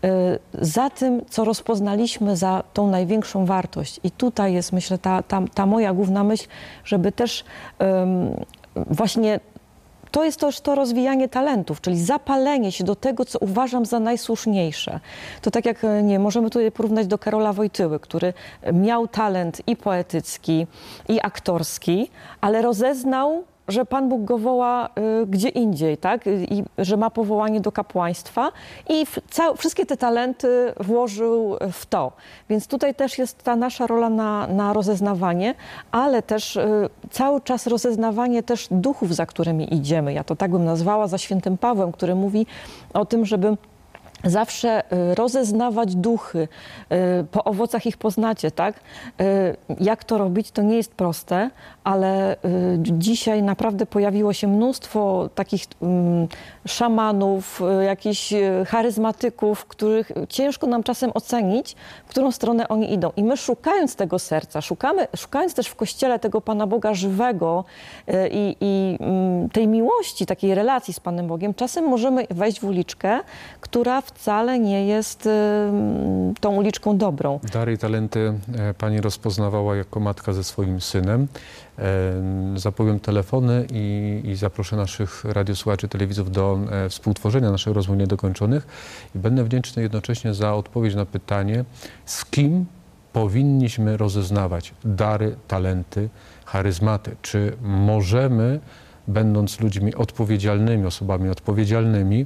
za tym, co rozpoznaliśmy za tą największą wartość. I tutaj jest, myślę, ta, ta, ta moja główna myśl, żeby też um, właśnie to jest też to rozwijanie talentów, czyli zapalenie się do tego, co uważam za najsłuszniejsze. To tak jak, nie, możemy tutaj porównać do Karola Wojtyły, który miał talent i poetycki, i aktorski, ale rozeznał, że Pan Bóg go woła y, gdzie indziej, tak? I że ma powołanie do kapłaństwa i w, ca- wszystkie te talenty włożył w to. Więc tutaj też jest ta nasza rola na, na rozeznawanie, ale też y, cały czas rozeznawanie też duchów, za którymi idziemy. Ja to tak bym nazwała, za świętym Pawłem, który mówi o tym, żeby zawsze rozeznawać duchy, po owocach ich poznacie, tak? Jak to robić, to nie jest proste, ale dzisiaj naprawdę pojawiło się mnóstwo takich szamanów, jakichś charyzmatyków, których ciężko nam czasem ocenić, w którą stronę oni idą. I my szukając tego serca, szukamy, szukając też w Kościele tego Pana Boga żywego i, i tej miłości, takiej relacji z Panem Bogiem, czasem możemy wejść w uliczkę, która wcale nie jest y, tą uliczką dobrą. Dary i talenty Pani rozpoznawała jako matka ze swoim synem. E, zapowiem telefony i, i zaproszę naszych radiosłuchaczy, telewizów do e, współtworzenia naszych rozmów niedokończonych i będę wdzięczny jednocześnie za odpowiedź na pytanie, z kim powinniśmy rozeznawać dary, talenty, charyzmaty. Czy możemy, będąc ludźmi odpowiedzialnymi, osobami odpowiedzialnymi,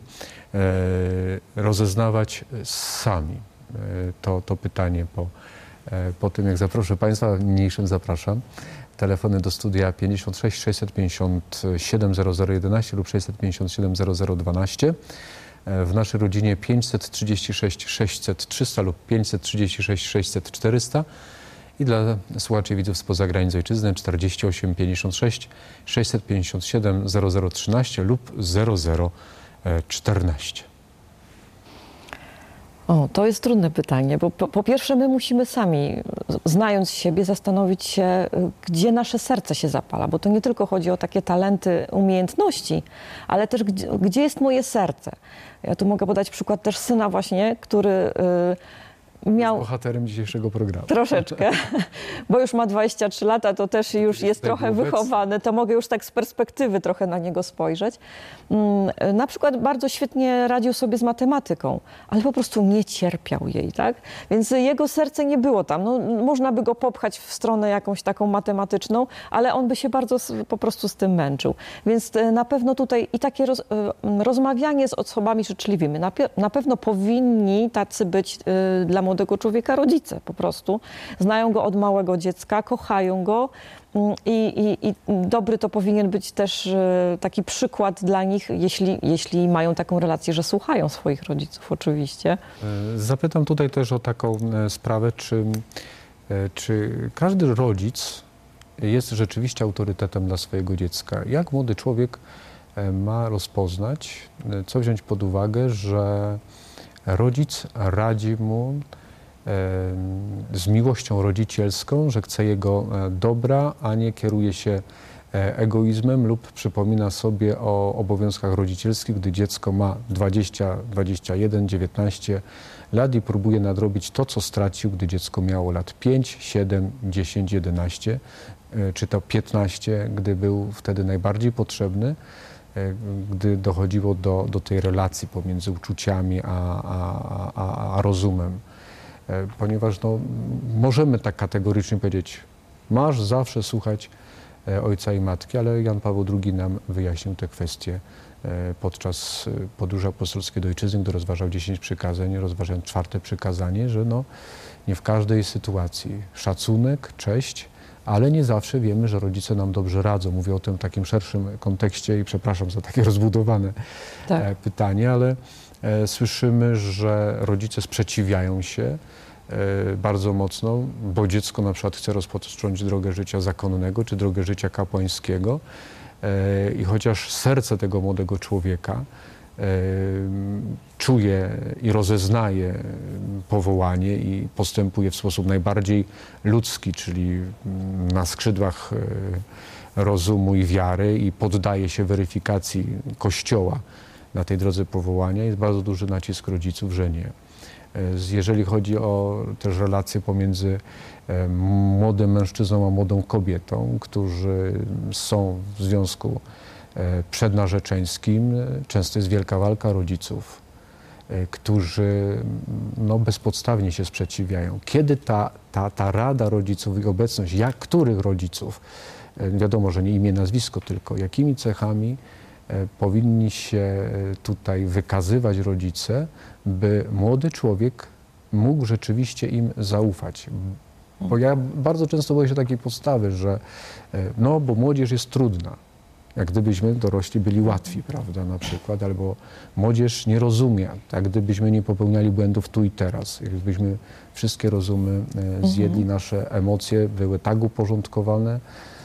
e, rozeznawać sami? E, to, to pytanie po, e, po tym, jak zaproszę Państwa, niniejszym zapraszam. Telefony do studia pięćdziesiąt sześć sześćset pięćdziesiąt siedem zero zero jedenaście lub sześćset pięćdziesiąt siedem zero zero dwanaście. W naszej rodzinie pięćset trzydzieści sześć sześćset trzysta lub pięćset trzydzieści sześć sześćset czterysta. I dla słuchaczy i widzów spoza granic ojczyzny czterdzieści osiem pięćdziesiąt sześć sześćset pięćdziesiąt siedem zero zero trzynaście lub zero zero czternaście. O, to jest trudne pytanie, bo po, po pierwsze my musimy sami, znając siebie, zastanowić się, gdzie nasze serce się zapala, bo to nie tylko chodzi o takie talenty, umiejętności, ale też gdzie, gdzie jest moje serce. Ja tu mogę podać przykład też syna właśnie, który y, miał... Jest bohaterem dzisiejszego programu. Troszeczkę, bo już ma dwadzieścia trzy lata, to też już jest trochę wychowany, to mogę już tak z perspektywy trochę na niego spojrzeć. Na przykład bardzo świetnie radził sobie z matematyką, ale po prostu nie cierpiał jej, tak? Więc jego serce nie było tam. No, można by go popchać w stronę jakąś taką matematyczną, ale on by się bardzo po prostu z tym męczył. Więc na pewno tutaj i takie roz, rozmawianie z osobami życzliwymi, na, na pewno powinni tacy być y, dla młodego człowieka rodzice po prostu. Znają go od małego dziecka, kochają go i, i, i dobry to powinien być też y, taki przykład dla nich, jeśli, jeśli mają taką relację, że słuchają swoich rodziców oczywiście. Zapytam tutaj też o taką sprawę, czy, czy każdy rodzic jest rzeczywiście autorytetem dla swojego dziecka. Jak młody człowiek ma rozpoznać, co wziąć pod uwagę, że rodzic radzi mu z miłością rodzicielską, że chce jego dobra, a nie kieruje się egoizmem lub przypomina sobie o obowiązkach rodzicielskich, gdy dziecko ma dwadzieścia, dwadzieścia jeden, dziewiętnaście lat i próbuje nadrobić to, co stracił, gdy dziecko miało lat pięć, siedem, dziesięć, jedenaście, czy to piętnaście, gdy był wtedy najbardziej potrzebny, gdy dochodziło do, do tej relacji pomiędzy uczuciami a, a, a, a rozumem. Ponieważ no, możemy tak kategorycznie powiedzieć, masz zawsze słuchać ojca i matki, ale Jan Paweł drugi nam wyjaśnił te kwestie podczas podróży apostolskiej do ojczyzny, gdy rozważał dziesięć przykazań, rozważając czwarte przykazanie, że no, nie w każdej sytuacji szacunek, cześć, ale nie zawsze wiemy, że rodzice nam dobrze radzą. Mówię o tym w takim szerszym kontekście i przepraszam za takie rozbudowane tak. pytanie, ale e, słyszymy, że rodzice sprzeciwiają się e, bardzo mocno, bo dziecko na przykład chce rozpocząć drogę życia zakonnego czy drogę życia kapłańskiego e, i chociaż serce tego młodego człowieka czuje i rozeznaje powołanie i postępuje w sposób najbardziej ludzki, czyli na skrzydłach rozumu i wiary i poddaje się weryfikacji Kościoła na tej drodze powołania, jest bardzo duży nacisk rodziców, że nie. Jeżeli chodzi o też relacje pomiędzy młodym mężczyzną a młodą kobietą, którzy są w związku przednarzeczeńskim, często jest wielka walka rodziców, którzy no, bezpodstawnie się sprzeciwiają. Kiedy ta, ta, ta rada rodziców i obecność, jak których rodziców, wiadomo, że nie imię, nazwisko, tylko jakimi cechami powinni się tutaj wykazywać rodzice, by młody człowiek mógł rzeczywiście im zaufać. Bo ja bardzo często boję się takiej postawy, że no, bo młodzież jest trudna. Jak gdybyśmy dorośli byli łatwi, prawda, na przykład, albo młodzież nie rozumie, jak gdybyśmy nie popełniali błędów tu i teraz, jakbyśmy wszystkie rozumy zjedli, mhm. nasze emocje były tak uporządkowane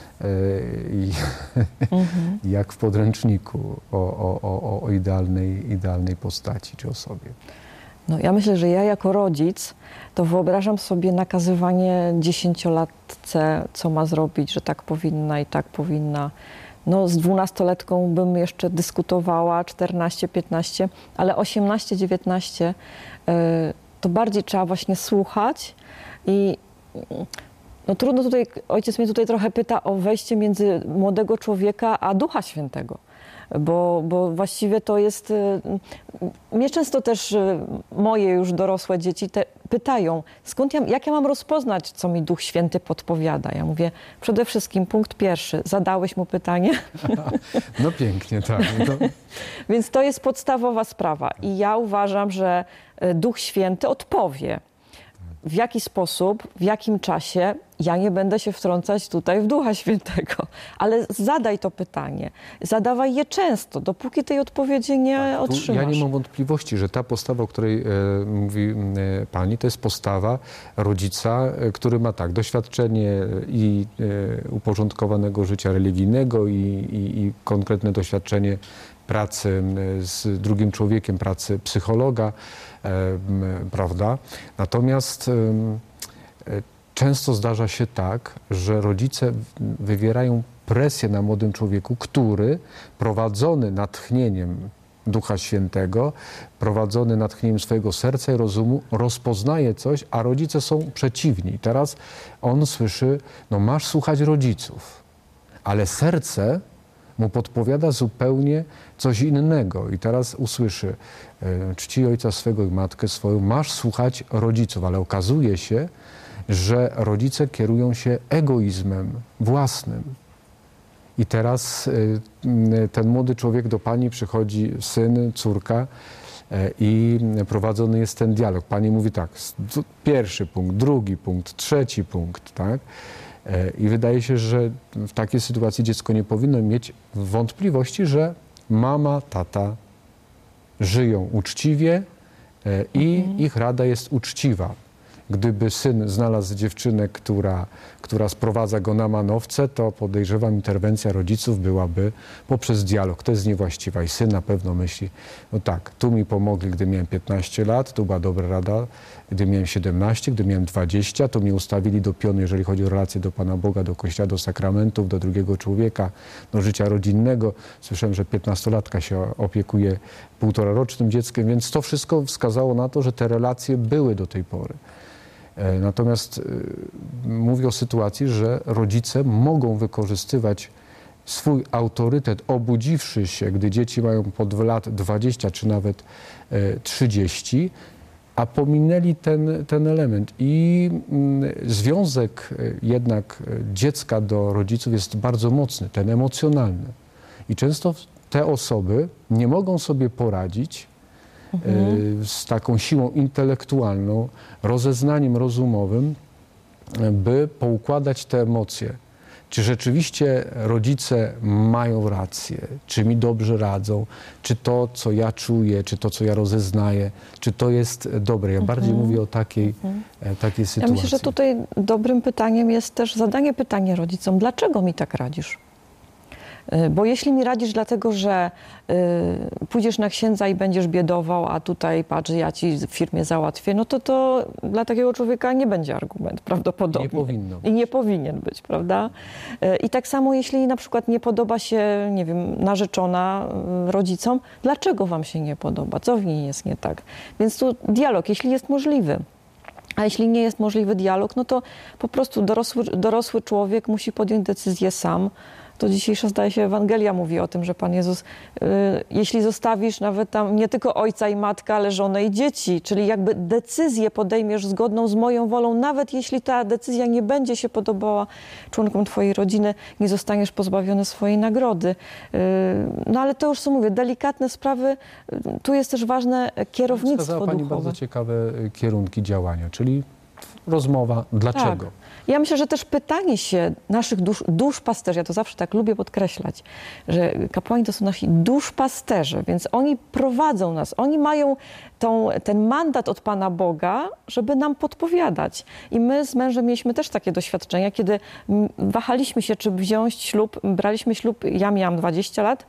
i mhm. jak w podręczniku o, o, o, o idealnej, idealnej postaci czy osobie. No, ja myślę, że ja jako rodzic to wyobrażam sobie nakazywanie dziesięciolatce, co ma zrobić, że tak powinna i tak powinna. No, z dwunastoletką bym jeszcze dyskutowała, czternaście, piętnaście, ale osiemnaście, dziewiętnaście to bardziej trzeba właśnie słuchać i no trudno tutaj, ojciec mnie tutaj trochę pyta o wejście między młodego człowieka a Ducha Świętego. Bo, bo właściwie to jest... Mnie często też moje już dorosłe dzieci te pytają, skąd ja, jak ja mam rozpoznać, co mi Duch Święty podpowiada. Ja mówię, przede wszystkim punkt pierwszy, zadałeś mu pytanie? No pięknie, tak. No. Więc to jest podstawowa sprawa i ja uważam, że Duch Święty odpowie. W jaki sposób, w jakim czasie, ja nie będę się wtrącać tutaj w Ducha Świętego, ale zadaj to pytanie. Zadawaj je często, dopóki tej odpowiedzi nie tak, otrzymasz. Ja nie mam wątpliwości, że ta postawa, o której e, mówi e, pani, to jest postawa rodzica, e, który ma tak, doświadczenie i e, uporządkowanego życia religijnego i, i, i konkretne doświadczenie pracy z drugim człowiekiem, pracy psychologa, prawda? Natomiast często zdarza się tak, że rodzice wywierają presję na młodym człowieku, który prowadzony natchnieniem Ducha Świętego, prowadzony natchnieniem swojego serca i rozumu, rozpoznaje coś, a rodzice są przeciwni. Teraz on słyszy, no masz słuchać rodziców, ale serce mu podpowiada zupełnie coś innego. I teraz usłyszy, czci ojca swego i matkę swoją, masz słuchać rodziców, ale okazuje się, że rodzice kierują się egoizmem własnym. I teraz ten młody człowiek do pani przychodzi, syn, córka, i prowadzony jest ten dialog. Pani mówi tak, pierwszy punkt, drugi punkt, trzeci punkt, tak? I wydaje się, że w takiej sytuacji dziecko nie powinno mieć wątpliwości, że mama, tata żyją uczciwie i mhm. ich rada jest uczciwa. Gdyby syn znalazł dziewczynę, która, która sprowadza go na manowce, to podejrzewam, interwencja rodziców byłaby poprzez dialog. To jest niewłaściwa i syn na pewno myśli, no tak, tu mi pomogli, gdy miałem piętnaście lat, tu była dobra rada, gdy miałem siedemnaście, gdy miałem dwadzieścia, to mnie ustawili do pionu, jeżeli chodzi o relacje do Pana Boga, do Kościoła, do sakramentów, do drugiego człowieka, do życia rodzinnego. Słyszałem, że piętnastolatka się opiekuje półtorarocznym dzieckiem, więc to wszystko wskazało na to, że te relacje były do tej pory. Natomiast y, mówię o sytuacji, że rodzice mogą wykorzystywać swój autorytet, obudziwszy się, gdy dzieci mają pod lat dwadzieścia czy nawet y, trzydzieści, a pominęli ten, ten element. I y, związek y, jednak dziecka do rodziców jest bardzo mocny, ten emocjonalny. I często te osoby nie mogą sobie poradzić Mhm. z taką siłą intelektualną, rozeznaniem rozumowym, by poukładać te emocje. Czy rzeczywiście rodzice mają rację, czy mi dobrze radzą, czy to, co ja czuję, czy to, co ja rozeznaję, czy to jest dobre. Ja bardziej mhm. mówię o takiej, mhm. takiej sytuacji. Ja myślę, że tutaj dobrym pytaniem jest też zadanie pytania rodzicom, dlaczego mi tak radzisz? Bo jeśli mi radzisz dlatego, że y, pójdziesz na księdza i będziesz biedował, a tutaj patrz, ja ci w firmie załatwię, no to to dla takiego człowieka nie będzie argument prawdopodobnie. Nie powinno być. I nie powinien być, prawda? Y, I tak samo jeśli na przykład nie podoba się, nie wiem, narzeczona y, rodzicom, dlaczego wam się nie podoba? Co w niej jest nie tak? Więc tu dialog, jeśli jest możliwy. A jeśli nie jest możliwy dialog, no to po prostu dorosły, dorosły człowiek musi podjąć decyzję sam. To dzisiejsza, zdaje się, Ewangelia mówi o tym, że Pan Jezus, y, jeśli zostawisz nawet tam nie tylko ojca i matkę, ale żonę i dzieci, czyli jakby decyzję podejmiesz zgodną z moją wolą, nawet jeśli ta decyzja nie będzie się podobała członkom twojej rodziny, nie zostaniesz pozbawiony swojej nagrody. Y, no ale to już, co mówię, delikatne sprawy, y, tu jest też ważne kierownictwo Wskazała Pani duchowe. bardzo ciekawe kierunki działania, czyli rozmowa, dlaczego? Tak. Ja myślę, że też pytanie się naszych dusz, duszpasterzy, ja to zawsze tak lubię podkreślać, że kapłani to są nasi duszpasterze, więc oni prowadzą nas, oni mają tą, ten mandat od Pana Boga, żeby nam podpowiadać. I my z mężem mieliśmy też takie doświadczenia, kiedy wahaliśmy się, czy wziąć ślub, braliśmy ślub, ja miałam dwadzieścia lat,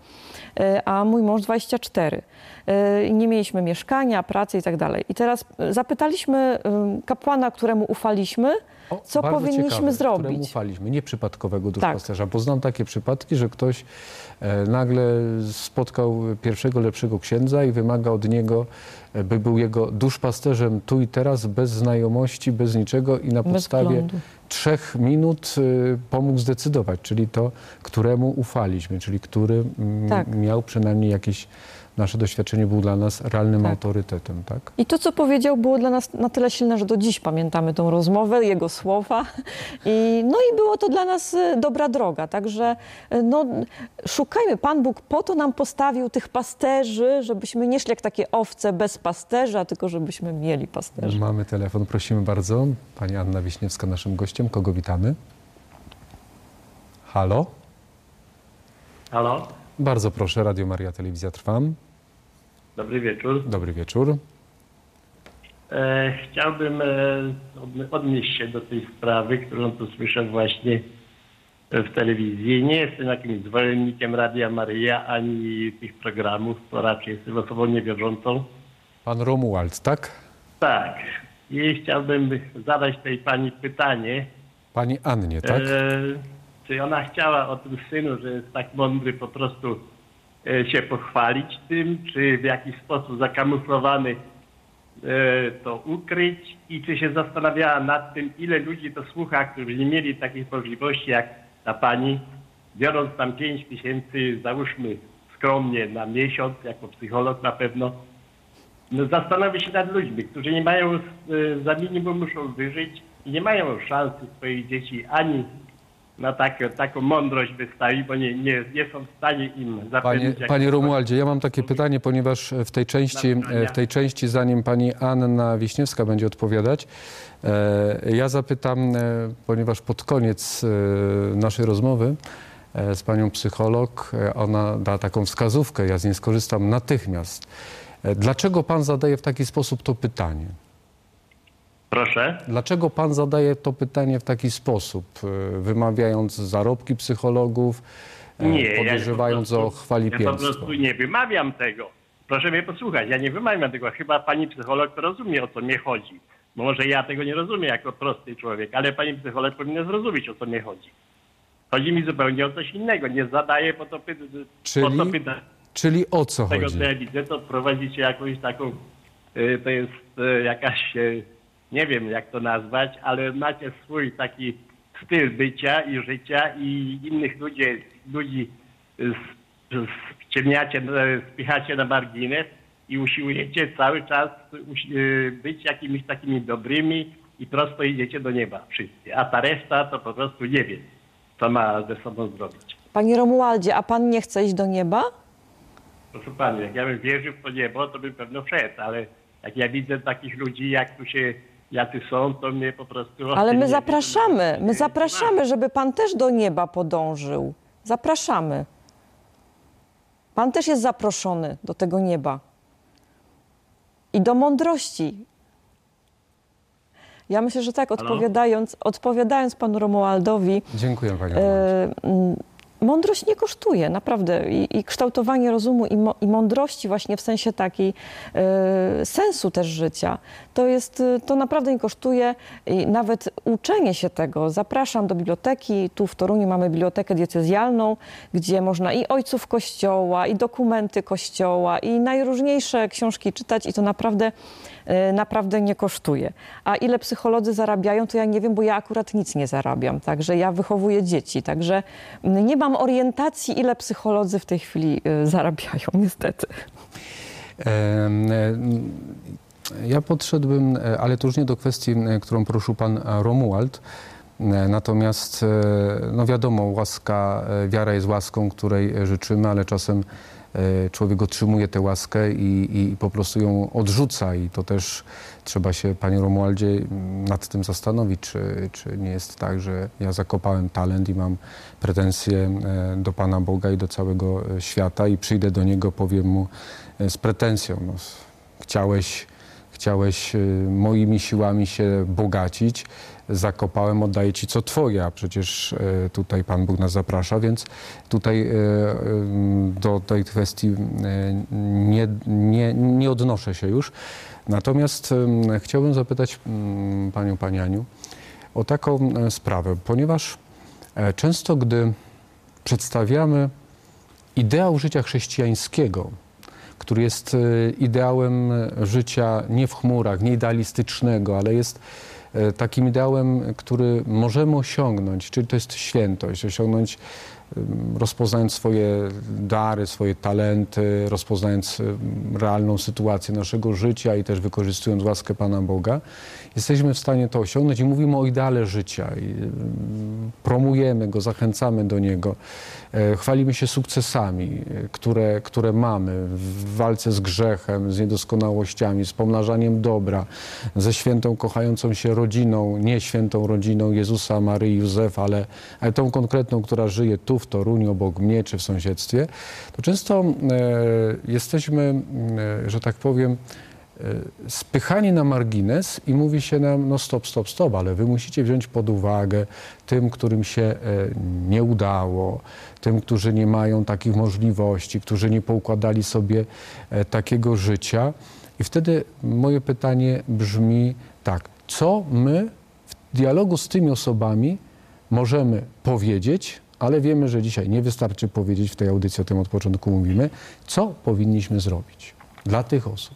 a mój mąż dwadzieścia cztery. Nie mieliśmy mieszkania, pracy i tak dalej. I teraz zapytaliśmy kapłana, któremu ufaliśmy, O, co powinniśmy ciekawe, zrobić. Któremu ufaliśmy, nieprzypadkowego duszpasterza, tak. Bo znam takie przypadki, że ktoś e, nagle spotkał pierwszego, lepszego księdza i wymaga od niego, e, by był jego duszpasterzem tu i teraz, bez znajomości, bez niczego i na bez podstawie wglądu. trzech minut e, pomógł zdecydować, czyli to, któremu ufaliśmy, czyli który m, tak. miał przynajmniej jakieś nasze doświadczenie był dla nas realnym tak. autorytetem, tak? I to, co powiedział, było dla nas na tyle silne, że do dziś pamiętamy tą rozmowę, jego słowa. I, no i było to dla nas dobra droga. Także no, szukajmy. Pan Bóg po to nam postawił tych pasterzy, żebyśmy nie szli jak takie owce bez pasterza, tylko żebyśmy mieli pasterzy. Mamy telefon, prosimy bardzo. Pani Anna Wiśniewska naszym gościem. Kogo witamy? Halo? Halo? Bardzo proszę, Radio Maria Telewizja Trwam. Dobry wieczór. Dobry wieczór. E, chciałbym e, odnieść się do tej sprawy, którą tu słyszę właśnie w telewizji. Nie jestem jakimś zwolennikiem Radia Maryja ani tych programów, to raczej jestem osobą niewierzącą. Pan Romuald, tak? Tak. I chciałbym zadać tej pani pytanie. Pani Annie, tak? E, czy ona chciała o tym synu, że jest tak mądry, po prostu e, się pochwalić tym, czy w jakiś sposób zakamuflowany e, to ukryć i czy się zastanawiała nad tym, ile ludzi to słucha, którzy nie mieli takich możliwości jak ta pani, biorąc tam pięć tysięcy, załóżmy skromnie na miesiąc, jako psycholog na pewno, no zastanowi się nad ludźmi, którzy nie mają, e, za minimum muszą wyżyć i nie mają szansy swoich dzieci ani na takie, taką mądrość wystawić, bo nie, nie, nie są w stanie im Panie, zapewnić... panie Romualdzie, ja mam takie pytanie, ponieważ w tej części, w tej części zanim pani Anna Wiśniewska będzie odpowiadać, e, ja zapytam, e, ponieważ pod koniec e, naszej rozmowy e, z panią psycholog, e, ona da taką wskazówkę, ja z niej skorzystam natychmiast. E, dlaczego pan zadaje w taki sposób to pytanie? Proszę? Dlaczego pan zadaje to pytanie w taki sposób, e, wymawiając zarobki psychologów, e, Nie, podejrzewając ja po o prostu, chwalipięstwo? Ja po prostu nie wymawiam tego. Proszę mnie posłuchać, ja nie wymawiam tego. Chyba pani psycholog rozumie, o co mnie chodzi. Bo może ja tego nie rozumiem jako prosty człowiek, ale pani psycholog powinna zrozumieć, o co mnie chodzi. Chodzi mi zupełnie o coś innego. Nie zadaję po to, py Czyli, po to pytać. czyli o co Z tego, chodzi? co ja widzę, to prowadzicie jakąś taką, y, to jest y, jakaś, y, nie wiem jak to nazwać, ale macie swój taki styl bycia i życia i innych ludzi, ludzi y, ściemniacie, spychacie na margines i usiłujecie cały czas y, być jakimiś takimi dobrymi i prosto idziecie do nieba wszyscy. A ta reszta to po prostu nie wie, co ma ze sobą zrobić. Panie Romualdzie, a pan nie chce iść do nieba? Proszę pani, jak ja bym wierzył w to niebo, to bym pewno wszedł, ale jak ja widzę takich ludzi, jak tu się, jacy są, to mnie po prostu... Ale my nie zapraszamy, wiem, my zapraszamy, żeby pan też do nieba podążył. Zapraszamy. Pan też jest zaproszony do tego nieba. I do mądrości. Ja myślę, że tak, odpowiadając, odpowiadając panu Romualdowi, Dziękuję panie e, Romualdzie. m, mądrość nie kosztuje, naprawdę. I, i kształtowanie rozumu i, mo, i mądrości właśnie w sensie takiej e, sensu też życia, to jest, to naprawdę nie kosztuje. I nawet uczenie się tego. Zapraszam do biblioteki. Tu w Toruniu mamy bibliotekę diecezjalną, gdzie można i ojców Kościoła, i dokumenty Kościoła, i najróżniejsze książki czytać i to naprawdę naprawdę nie kosztuje. A ile psycholodzy zarabiają, to ja nie wiem, bo ja akurat nic nie zarabiam. Także ja wychowuję dzieci. Także nie mam orientacji, ile psycholodzy w tej chwili zarabiają, niestety. Ja podszedłbym, ale to już nie do kwestii, którą poruszył pan Romuald. Natomiast, no wiadomo, łaska, wiara jest łaską, której życzymy, ale czasem człowiek otrzymuje tę łaskę i, i po prostu ją odrzuca i to też trzeba się, panie Romualdzie, nad tym zastanowić, czy, czy nie jest tak, że ja zakopałem talent i mam pretensje do Pana Boga i do całego świata i przyjdę do Niego, powiem Mu z pretensją, no, chciałeś, chciałeś moimi siłami się bogacić, zakopałem, oddaję Ci co Twoje, a przecież tutaj Pan Bóg nas zaprasza, więc tutaj do tej kwestii nie, nie, nie odnoszę się już. Natomiast chciałbym zapytać Panią, Pani Aniu o taką sprawę, ponieważ często, gdy przedstawiamy ideał życia chrześcijańskiego, który jest ideałem życia nie w chmurach, nie idealistycznego, ale jest takim ideałem, który możemy osiągnąć, czyli to jest świętość, osiągnąć, rozpoznając swoje dary, swoje talenty, rozpoznając realną sytuację naszego życia i też wykorzystując łaskę Pana Boga, jesteśmy w stanie to osiągnąć i mówimy o ideale życia. I promujemy go, zachęcamy do niego, chwalimy się sukcesami, które, które mamy w walce z grzechem, z niedoskonałościami, z pomnażaniem dobra, ze świętą, kochającą się rodziną, nie świętą rodziną Jezusa, Maryi, Józefa, ale, ale tą konkretną, która żyje tu w Toruniu, obok mnie, czy w sąsiedztwie, to często e, jesteśmy, e, że tak powiem, spychani na margines i mówi się nam, no stop, stop, stop, ale wy musicie wziąć pod uwagę tym, którym się nie udało, tym, którzy nie mają takich możliwości, którzy nie poukładali sobie takiego życia. I wtedy moje pytanie brzmi tak, co my w dialogu z tymi osobami możemy powiedzieć, ale wiemy, że dzisiaj nie wystarczy powiedzieć, w tej audycji o tym od początku mówimy, co powinniśmy zrobić dla tych osób.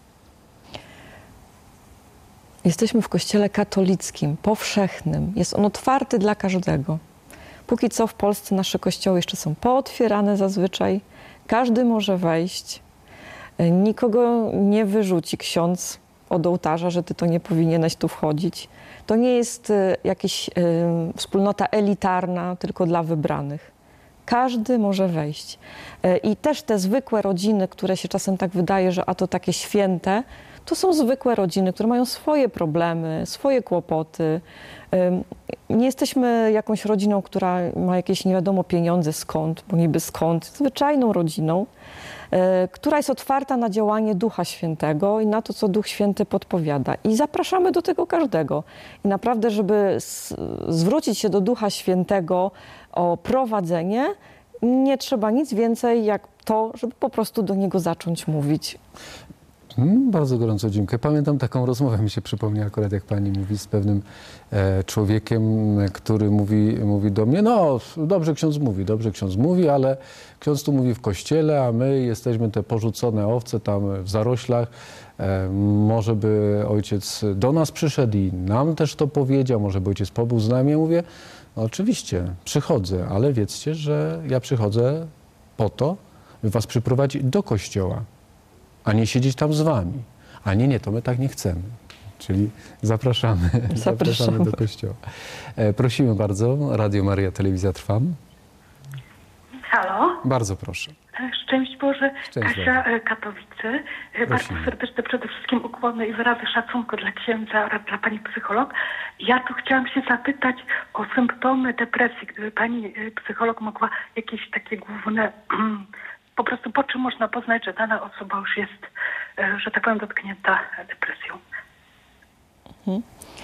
Jesteśmy w kościele katolickim, powszechnym. Jest on otwarty dla każdego. Póki co w Polsce nasze kościoły jeszcze są pootwierane zazwyczaj. Każdy może wejść. Nikogo nie wyrzuci ksiądz od ołtarza, że ty to nie powinieneś tu wchodzić. To nie jest jakaś wspólnota elitarna, tylko dla wybranych. Każdy może wejść. I też te zwykłe rodziny, które się czasem tak wydaje, że a to takie święte, to są zwykłe rodziny, które mają swoje problemy, swoje kłopoty. Nie jesteśmy jakąś rodziną, która ma jakieś nie wiadomo pieniądze skąd, bo niby skąd, zwyczajną rodziną, która jest otwarta na działanie Ducha Świętego i na to, co Duch Święty podpowiada. I zapraszamy do tego każdego. I naprawdę, żeby zwrócić się do Ducha Świętego o prowadzenie, nie trzeba nic więcej jak to, żeby po prostu do Niego zacząć mówić. Hmm, bardzo gorąco dziękuję. Pamiętam taką rozmowę, mi się przypomniała akurat, jak pani mówi z pewnym e, człowiekiem, który mówi, mówi do mnie, no dobrze ksiądz mówi, dobrze ksiądz mówi, ale ksiądz tu mówi w kościele, a my jesteśmy te porzucone owce tam w zaroślach. E, może by ojciec do nas przyszedł i nam też to powiedział, może by ojciec pobył z nami. Ja mówię, no oczywiście, przychodzę, ale wiedzcie, że ja przychodzę po to, by was przyprowadzić do kościoła, a nie siedzieć tam z wami. A nie, nie, to my tak nie chcemy. Czyli zapraszamy, zapraszamy, zapraszamy do kościoła. E, prosimy bardzo, Radio Maryja, Telewizja Trwam. Halo? Bardzo proszę. Szczęść Boże, Szczęść Kasia, Boże. Katowice. Bardzo serdeczne przede wszystkim ukłony i wyrazy szacunku dla księdza oraz dla pani psycholog. Ja tu chciałam się zapytać o symptomy depresji, gdyby pani psycholog mogła jakieś takie główne... Po prostu po czym można poznać, że dana osoba już jest, że tak powiem, dotknięta depresją. Mhm.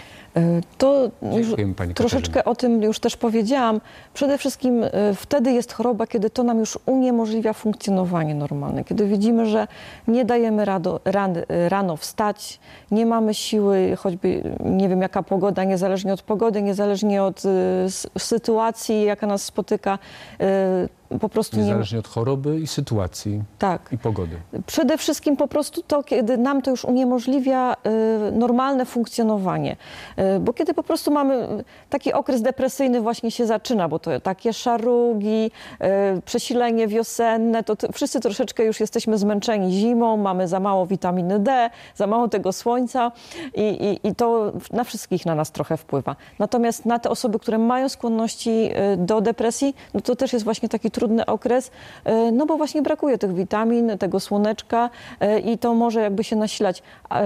To już pani troszeczkę Katarzyna. o tym już też powiedziałam. Przede wszystkim wtedy jest choroba, kiedy to nam już uniemożliwia funkcjonowanie normalne. Kiedy widzimy, że nie dajemy rado, ran, rano wstać, nie mamy siły, choćby nie wiem jaka pogoda, niezależnie od pogody, niezależnie od y, sytuacji, jaka nas spotyka, y, po prostu Niezależnie nie... od choroby i sytuacji tak. i pogody. Przede wszystkim po prostu to, kiedy nam to już uniemożliwia y, normalne funkcjonowanie. Y, bo kiedy po prostu mamy taki okres depresyjny właśnie się zaczyna, bo to takie szarugi, y, przesilenie wiosenne, to, to wszyscy troszeczkę już jesteśmy zmęczeni zimą, mamy za mało witaminy D, za mało tego słońca i, i, i to na wszystkich na nas trochę wpływa. Natomiast na te osoby, które mają skłonności y, do depresji, no to też jest właśnie taki trudny okres, no bo właśnie brakuje tych witamin, tego słoneczka i to może jakby się nasilać.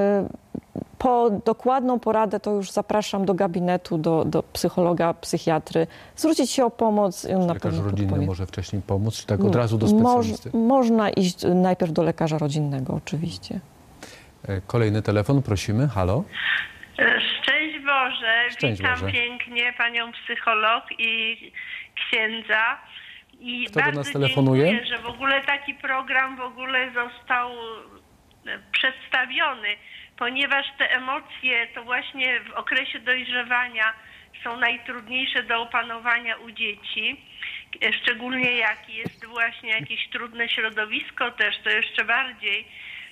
Po dokładną poradę to już zapraszam do gabinetu, do, do psychologa, psychiatry, zwrócić się o pomoc. I on na lekarz pewno rodzinny podpowie. może wcześniej pomóc, czy tak od razu do specjalisty? Moż, można iść najpierw do lekarza rodzinnego, oczywiście. Kolejny telefon, prosimy. Halo? Szczęść Boże, Szczęść witam Boże. pięknie panią psycholog i księdza. I Kto do bardzo nas telefonuje? dziękuję, że w ogóle taki program w ogóle został przedstawiony, ponieważ te emocje to właśnie w okresie dojrzewania są najtrudniejsze do opanowania u dzieci. Szczególnie jak jest właśnie jakieś trudne środowisko też, to jeszcze bardziej.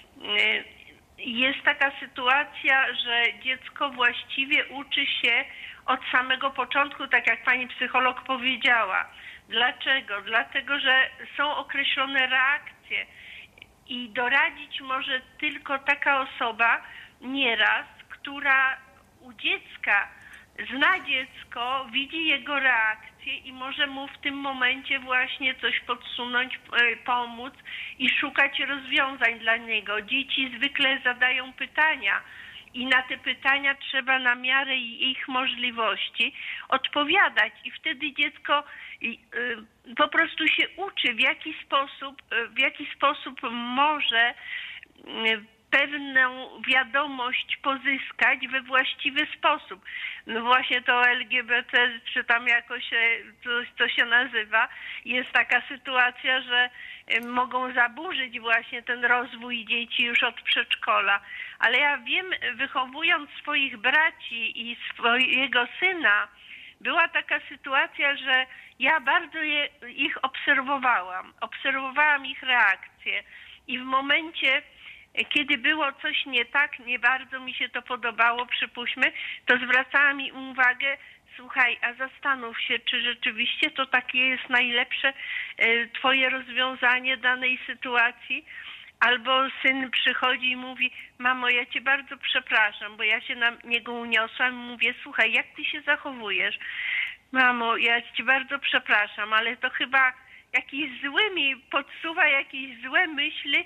Jest taka sytuacja, że dziecko właściwie uczy się od samego początku, tak jak pani psycholog powiedziała. Dlaczego? Dlatego, że są określone reakcje i doradzić może tylko taka osoba nieraz, która u dziecka zna dziecko, widzi jego reakcję i może mu w tym momencie właśnie coś podsunąć, pomóc i szukać rozwiązań dla niego. Dzieci zwykle zadają pytania i na te pytania trzeba na miarę ich możliwości odpowiadać i wtedy dziecko po prostu się uczy, w jaki sposób, w jaki sposób może pewną wiadomość pozyskać we właściwy sposób. No właśnie to L G B T, czy tam jakoś coś, co się nazywa, jest taka sytuacja, że mogą zaburzyć właśnie ten rozwój dzieci już od przedszkola. Ale ja wiem, wychowując swoich braci i swojego syna, była taka sytuacja, że ja bardzo je, ich obserwowałam. Obserwowałam ich reakcje i w momencie, kiedy było coś nie tak, nie bardzo mi się to podobało, przypuśćmy, to zwracałam im uwagę, słuchaj, a zastanów się, czy rzeczywiście to takie jest najlepsze twoje rozwiązanie danej sytuacji. Albo syn przychodzi i mówi, mamo, ja cię bardzo przepraszam, bo ja się na niego uniosłam i mówię, słuchaj, jak ty się zachowujesz? Mamo, ja cię bardzo przepraszam, ale to chyba jakiś zły mi podsuwa, jakieś złe myśli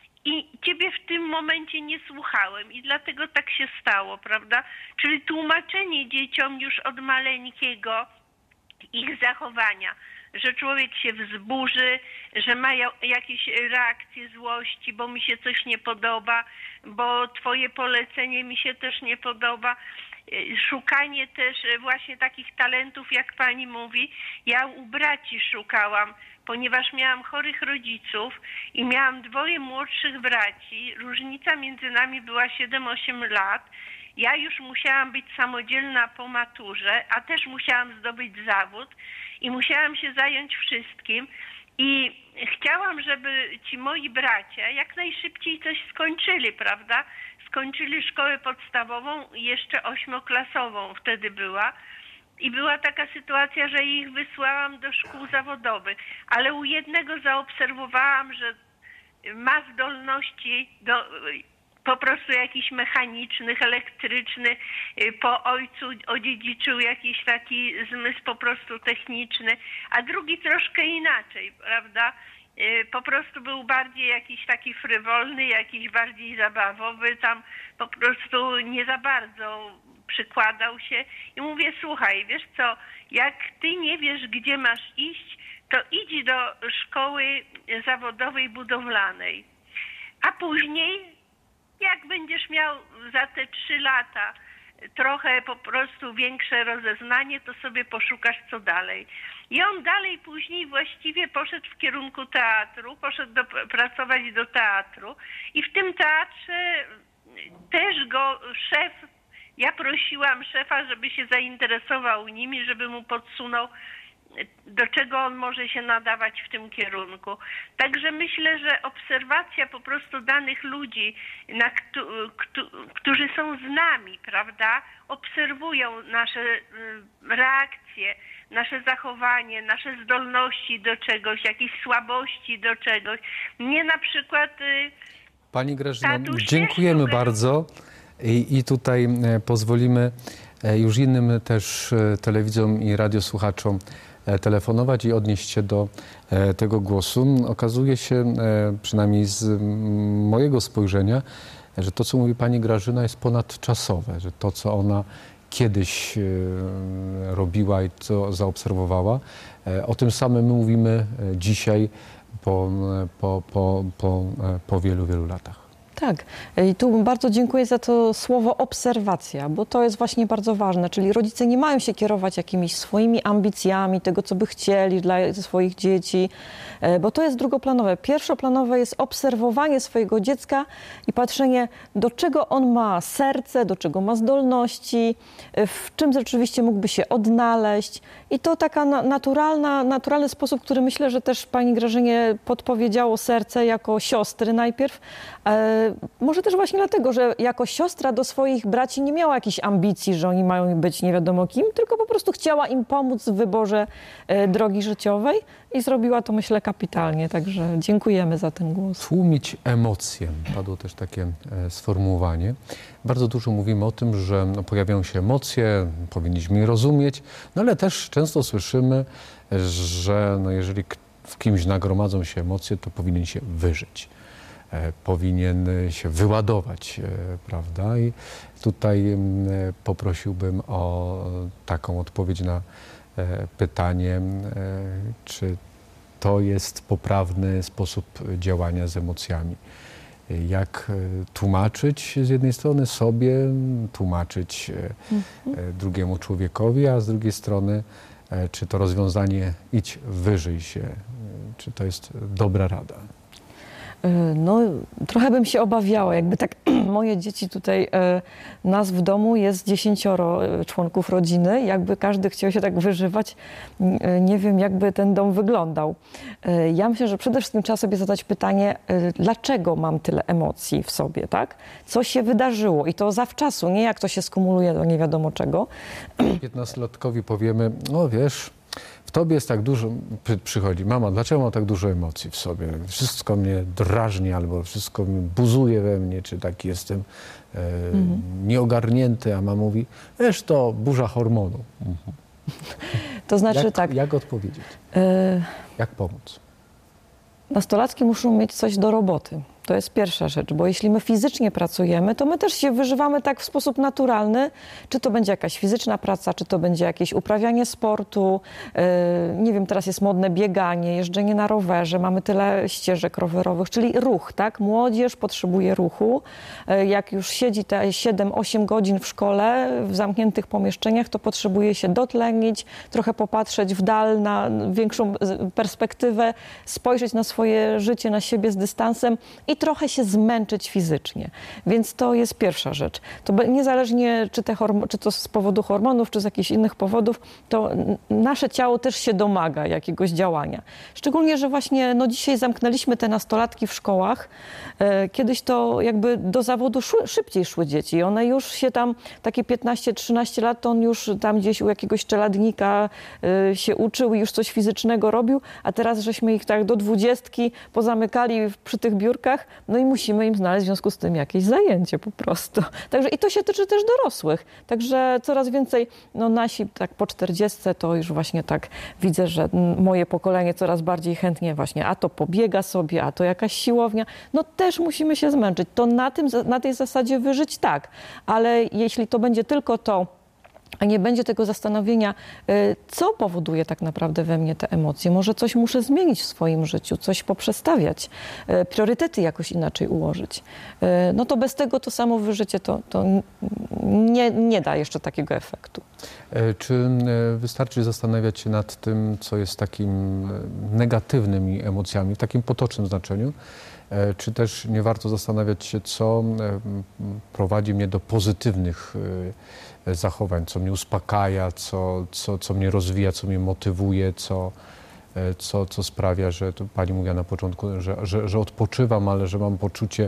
i ciebie w tym momencie nie słuchałem i dlatego tak się stało, prawda? Czyli tłumaczenie dzieciom już od maleńkiego ich zachowania, że człowiek się wzburzy, że ma jakieś reakcje złości, bo mi się coś nie podoba, bo twoje polecenie mi się też nie podoba. Szukanie też właśnie takich talentów, jak pani mówi. Ja u braci szukałam, ponieważ miałam chorych rodziców i miałam dwoje młodszych braci. Różnica między nami była siedem osiem lat. Ja już musiałam być samodzielna po maturze, a też musiałam zdobyć zawód i musiałam się zająć wszystkim. I chciałam, żeby ci moi bracia jak najszybciej coś skończyli, prawda? Skończyli szkołę podstawową, jeszcze ośmioklasową wtedy była. I była taka sytuacja, że ich wysłałam do szkół zawodowych. Ale u jednego zaobserwowałam, że ma zdolności do po prostu jakichś mechanicznych, elektrycznych, po ojcu odziedziczył jakiś taki zmysł po prostu techniczny, a drugi troszkę inaczej, prawda? Po prostu był bardziej jakiś taki frywolny, jakiś bardziej zabawowy, tam po prostu nie za bardzo przykładał się. I mówię, słuchaj, wiesz co, jak ty nie wiesz, gdzie masz iść, to idź do szkoły zawodowej budowlanej. A później, jak będziesz miał za te trzy lata trochę po prostu większe rozeznanie, to sobie poszukasz, co dalej. I on dalej później właściwie poszedł w kierunku teatru, poszedł do, pracować do teatru i w tym teatrze też go szef, ja prosiłam szefa, żeby się zainteresował nimi, żeby mu podsunął, do czego on może się nadawać w tym kierunku. Także myślę, że obserwacja po prostu danych ludzi, na, którzy są z nami, prawda, obserwują nasze reakcje, nasze zachowanie, nasze zdolności do czegoś, jakieś słabości do czegoś. Mnie na przykład... Pani Grażyno, dziękujemy bardzo i, i tutaj pozwolimy już innym też telewidzom i radiosłuchaczom telefonować i odnieść się do tego głosu. Okazuje się, przynajmniej z mojego spojrzenia, że to, co mówi pani Grażyna, jest ponadczasowe, że to, co ona kiedyś robiła i co zaobserwowała, o tym samym my mówimy dzisiaj po, po, po, po, po wielu, wielu latach. Tak. I tu bardzo dziękuję za to słowo obserwacja, bo to jest właśnie bardzo ważne. Czyli rodzice nie mają się kierować jakimiś swoimi ambicjami, tego, co by chcieli dla swoich dzieci, bo to jest drugoplanowe. Pierwszoplanowe jest obserwowanie swojego dziecka i patrzenie, do czego on ma serce, do czego ma zdolności, w czym rzeczywiście mógłby się odnaleźć. I to taka naturalna, naturalny sposób, który myślę, że też pani Grażynie podpowiedziało serce jako siostry najpierw. Może też właśnie dlatego, że jako siostra do swoich braci nie miała jakichś ambicji, że oni mają być nie wiadomo kim, tylko po prostu chciała im pomóc w wyborze drogi życiowej i zrobiła to, myślę, kapitalnie. Także dziękujemy za ten głos. Tłumić emocje. Padło też takie sformułowanie. Bardzo dużo mówimy o tym, że no, pojawiają się emocje, powinniśmy je rozumieć, no ale też często słyszymy, że no, jeżeli w kimś nagromadzą się emocje, to powinien się wyżyć. Powinien się wyładować, prawda? I tutaj poprosiłbym o taką odpowiedź na pytanie, czy to jest poprawny sposób działania z emocjami. jak tłumaczyć z jednej strony sobie, tłumaczyć mhm. drugiemu człowiekowi, a z drugiej strony, czy to rozwiązanie idź wyżyj się, czy to jest dobra rada? No, trochę bym się obawiała, jakby tak moje dzieci tutaj, nas w domu jest dziesięcioro członków rodziny, jakby każdy chciał się tak wyżywać, nie wiem, jakby ten dom wyglądał. Ja myślę, że przede wszystkim trzeba sobie zadać pytanie, dlaczego mam tyle emocji w sobie, tak? Co się wydarzyło i to zawczasu, nie jak to się skumuluje do nie wiadomo czego. piętnastolatkowi powiemy, no wiesz, w tobie jest tak dużo, przychodzi, mama, dlaczego mam tak dużo emocji w sobie? Wszystko mnie drażni albo wszystko mi buzuje we mnie, czy taki jestem e, mhm. nieogarnięty, a mama mówi, wiesz, to burza hormonu. Mhm. To znaczy jak, tak. Jak odpowiedzieć? Y... Jak pomóc? Nastolatki muszą mieć coś do roboty. To jest pierwsza rzecz, bo jeśli my fizycznie pracujemy, to my też się wyżywamy tak w sposób naturalny, czy to będzie jakaś fizyczna praca, czy to będzie jakieś uprawianie sportu, yy, nie wiem, teraz jest modne bieganie, jeżdżenie na rowerze, mamy tyle ścieżek rowerowych, czyli ruch, tak? Młodzież potrzebuje ruchu. Yy, jak już siedzi te siedem osiem godzin w szkole, w zamkniętych pomieszczeniach, to potrzebuje się dotlenić, trochę popatrzeć w dal, na większą perspektywę, spojrzeć na swoje życie, na siebie z dystansem i trochę się zmęczyć fizycznie. Więc to jest pierwsza rzecz. To niezależnie, czy, te horm- czy to z powodu hormonów, czy z jakichś innych powodów, to nasze ciało też się domaga jakiegoś działania. Szczególnie, że właśnie no dzisiaj zamknęliśmy te nastolatki w szkołach. E, kiedyś to jakby do zawodu szły, szybciej szły dzieci. One już się tam, takie piętnaście trzynaście lat, to on już tam gdzieś u jakiegoś czeladnika e, się uczył i już coś fizycznego robił, a teraz żeśmy ich tak do dwudziestki pozamykali przy tych biurkach, no i musimy im znaleźć w związku z tym jakieś zajęcie po prostu. Także i to się tyczy też dorosłych. Także coraz więcej, no nasi tak po czterdziestce to już właśnie tak widzę, że moje pokolenie coraz bardziej chętnie właśnie, a to pobiega sobie, a to jakaś siłownia. No też musimy się zmęczyć. To na tym, na tej zasadzie wyżyć tak, ale jeśli to będzie tylko to, a nie będzie tego zastanowienia, co powoduje tak naprawdę we mnie te emocje. Może coś muszę zmienić w swoim życiu, coś poprzestawiać, priorytety jakoś inaczej ułożyć. No to bez tego to samo wyżycie to, to nie, nie da jeszcze takiego efektu. Czy wystarczy zastanawiać się nad tym, co jest takim negatywnymi emocjami, w takim potocznym znaczeniu, czy też nie warto zastanawiać się, co prowadzi mnie do pozytywnych zachowań, co mnie uspokaja, co, co, co mnie rozwija, co mnie motywuje, co, co, co sprawia, że to pani mówiła na początku, że, że, że odpoczywam, ale że mam poczucie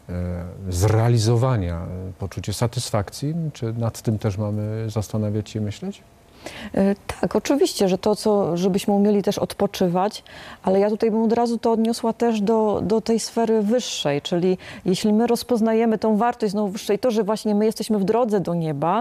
zrealizowania, poczucie satysfakcji. Czy nad tym też mamy zastanawiać się i myśleć? Tak, oczywiście, że to, co, żebyśmy umieli też odpoczywać, ale ja tutaj bym od razu to odniosła też do, do tej sfery wyższej, czyli jeśli my rozpoznajemy tą wartość znowu wyższej, to, że właśnie my jesteśmy w drodze do nieba,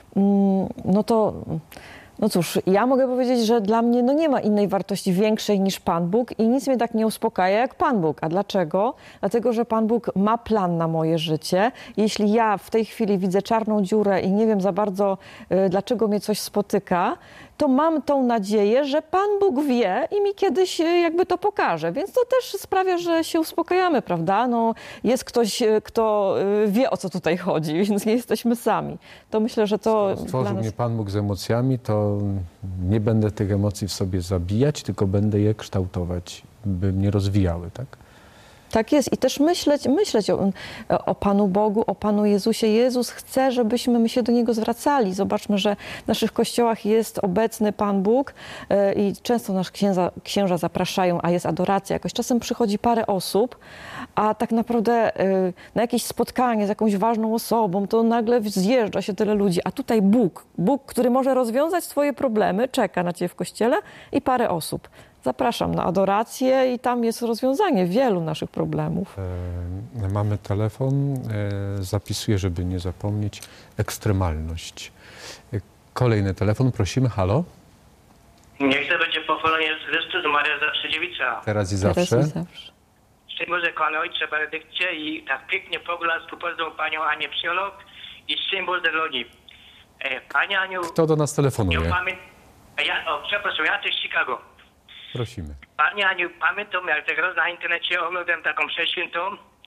no to... No cóż, ja mogę powiedzieć, że dla mnie no nie ma innej wartości większej niż Pan Bóg i nic mnie tak nie uspokaja jak Pan Bóg. A dlaczego? Dlatego, że Pan Bóg ma plan na moje życie. Jeśli ja w tej chwili widzę czarną dziurę i nie wiem za bardzo, y, dlaczego mnie coś spotyka, to mam tą nadzieję, że Pan Bóg wie i mi kiedyś y, jakby to pokaże. Więc to też sprawia, że się uspokajamy, prawda? No, jest ktoś, y, kto y, wie, o co tutaj chodzi, więc nie jesteśmy sami. To myślę, że to... Stworzył dla nas... mnie Pan Bóg z emocjami, to nie będę tych emocji w sobie zabijać, tylko będę je kształtować, by mnie rozwijały, tak? Tak jest i też myśleć, myśleć o, o Panu Bogu, o Panu Jezusie. Jezus chce, żebyśmy my się do Niego zwracali. Zobaczmy, że w naszych kościołach jest obecny Pan Bóg i często nas księża, księża zapraszają, a jest adoracja. Jakoś czasem przychodzi parę osób, a tak naprawdę na jakieś spotkanie z jakąś ważną osobą, to nagle zjeżdża się tyle ludzi. A tutaj Bóg, Bóg, który może rozwiązać swoje problemy, czeka na Ciebie w kościele i parę osób. Zapraszam na adorację i tam jest rozwiązanie wielu naszych problemów. E, mamy telefon, e, zapisuję, żeby nie zapomnieć, ekstremalność. E, kolejny telefon, prosimy, halo? Niech to będzie pochwalenie Chrystus, Maria zawsze dziewica. Teraz i zawsze. Teraz i zawsze. Szczęść Boże, kochany Ojcze, benedykcie i tak pięknie poglas tu pozdrow Panią Anię Psycholog i szczęść Boże drogi. E, Pani Aniu... Kto do nas telefonuje? Ja, pamię... ja, o, przepraszam, ja też z Chicago. Prosimy. Pani Aniu, pamiętam, jak teraz na internecie oglądam taką przeświętą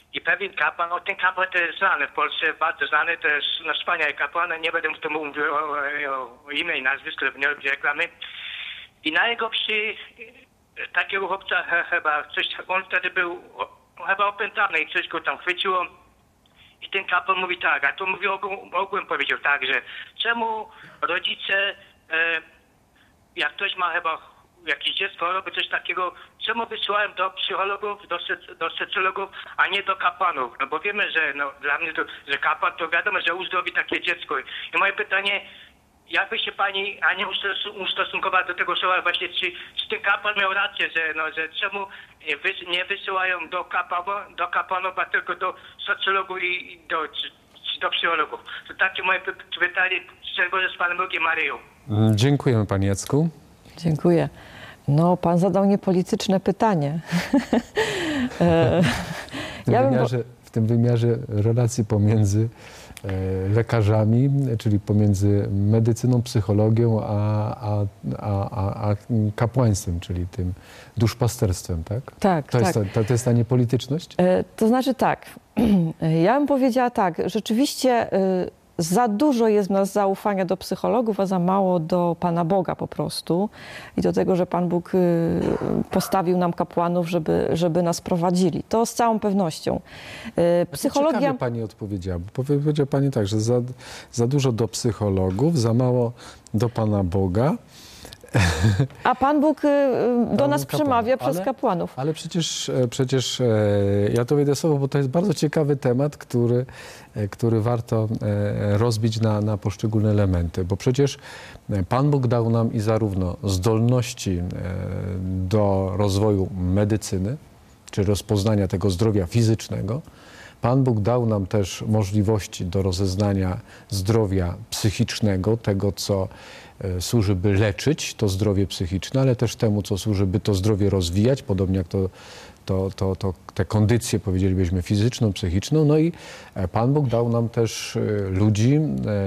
I pewien kapłan, no ten kapłan to jest znany w Polsce, bardzo znany, to jest no, wspaniały kapłan, nie będę tu mówił o, o, o imię i nazwisku, żeby nie robić reklamy. I na jego wsi takiego chłopca chyba coś, on wtedy był chyba opętany i coś go tam chwyciło. I ten kapłan mówi tak, a tu mówi ogółem, ogółem powiedział tak, że czemu rodzice, e, jak ktoś ma chyba jakieś dziecko robi coś takiego, czemu wysyłają do psychologów, do, do socjologów, a nie do kapłanów? No bo wiemy, że no, dla mnie to, że kapłan to wiadomo, że uzdrowi takie dziecko. I moje pytanie, jakby się pani Ania ustosunkowała do tego słowa właśnie, czy, czy ten kapłan miał rację, że, no, że czemu nie, wys, nie wysyłają do kapłanów, do kapłanów, a tylko do socjologów i, i do, czy, czy do psychologów? To takie moje pytanie, szczerze mówiąc, z Panem Bogiem Maryją. Dziękujemy, panie Jacku. Dziękuję. No, pan zadał niepolityczne pytanie. w, tym ja wymiarze, w tym wymiarze relacji pomiędzy e, lekarzami, czyli pomiędzy medycyną, psychologią, a, a, a, a kapłaństwem, czyli tym duszpasterstwem, tak? Tak, to tak. Jest ta, to jest ta niepolityczność? E, to znaczy tak, ja bym powiedziała tak, rzeczywiście e, za dużo jest w nas zaufania do psychologów, a za mało do Pana Boga po prostu i do tego, że Pan Bóg postawił nam kapłanów, żeby, żeby nas prowadzili. To z całą pewnością. Psychologia... Ciekawie pani odpowiedziała, bo powiedziała pani tak, że za, za dużo do psychologów, za mało do Pana Boga. A Pan Bóg do Pan nas kapłan. przemawia przez ale, kapłanów. Ale przecież, przecież ja to wejdę słowo, bo to jest bardzo ciekawy temat, który, który warto rozbić na, na poszczególne elementy, bo przecież Pan Bóg dał nam i zarówno zdolności do rozwoju medycyny, czy rozpoznania tego zdrowia fizycznego. Pan Bóg dał nam też możliwości do rozeznania zdrowia psychicznego, tego, co służy, by leczyć to zdrowie psychiczne, ale też temu, co służy, by to zdrowie rozwijać, podobnie jak to, to, to, to te kondycje, powiedzielibyśmy, fizyczną, psychiczną. No i Pan Bóg dał nam też ludzi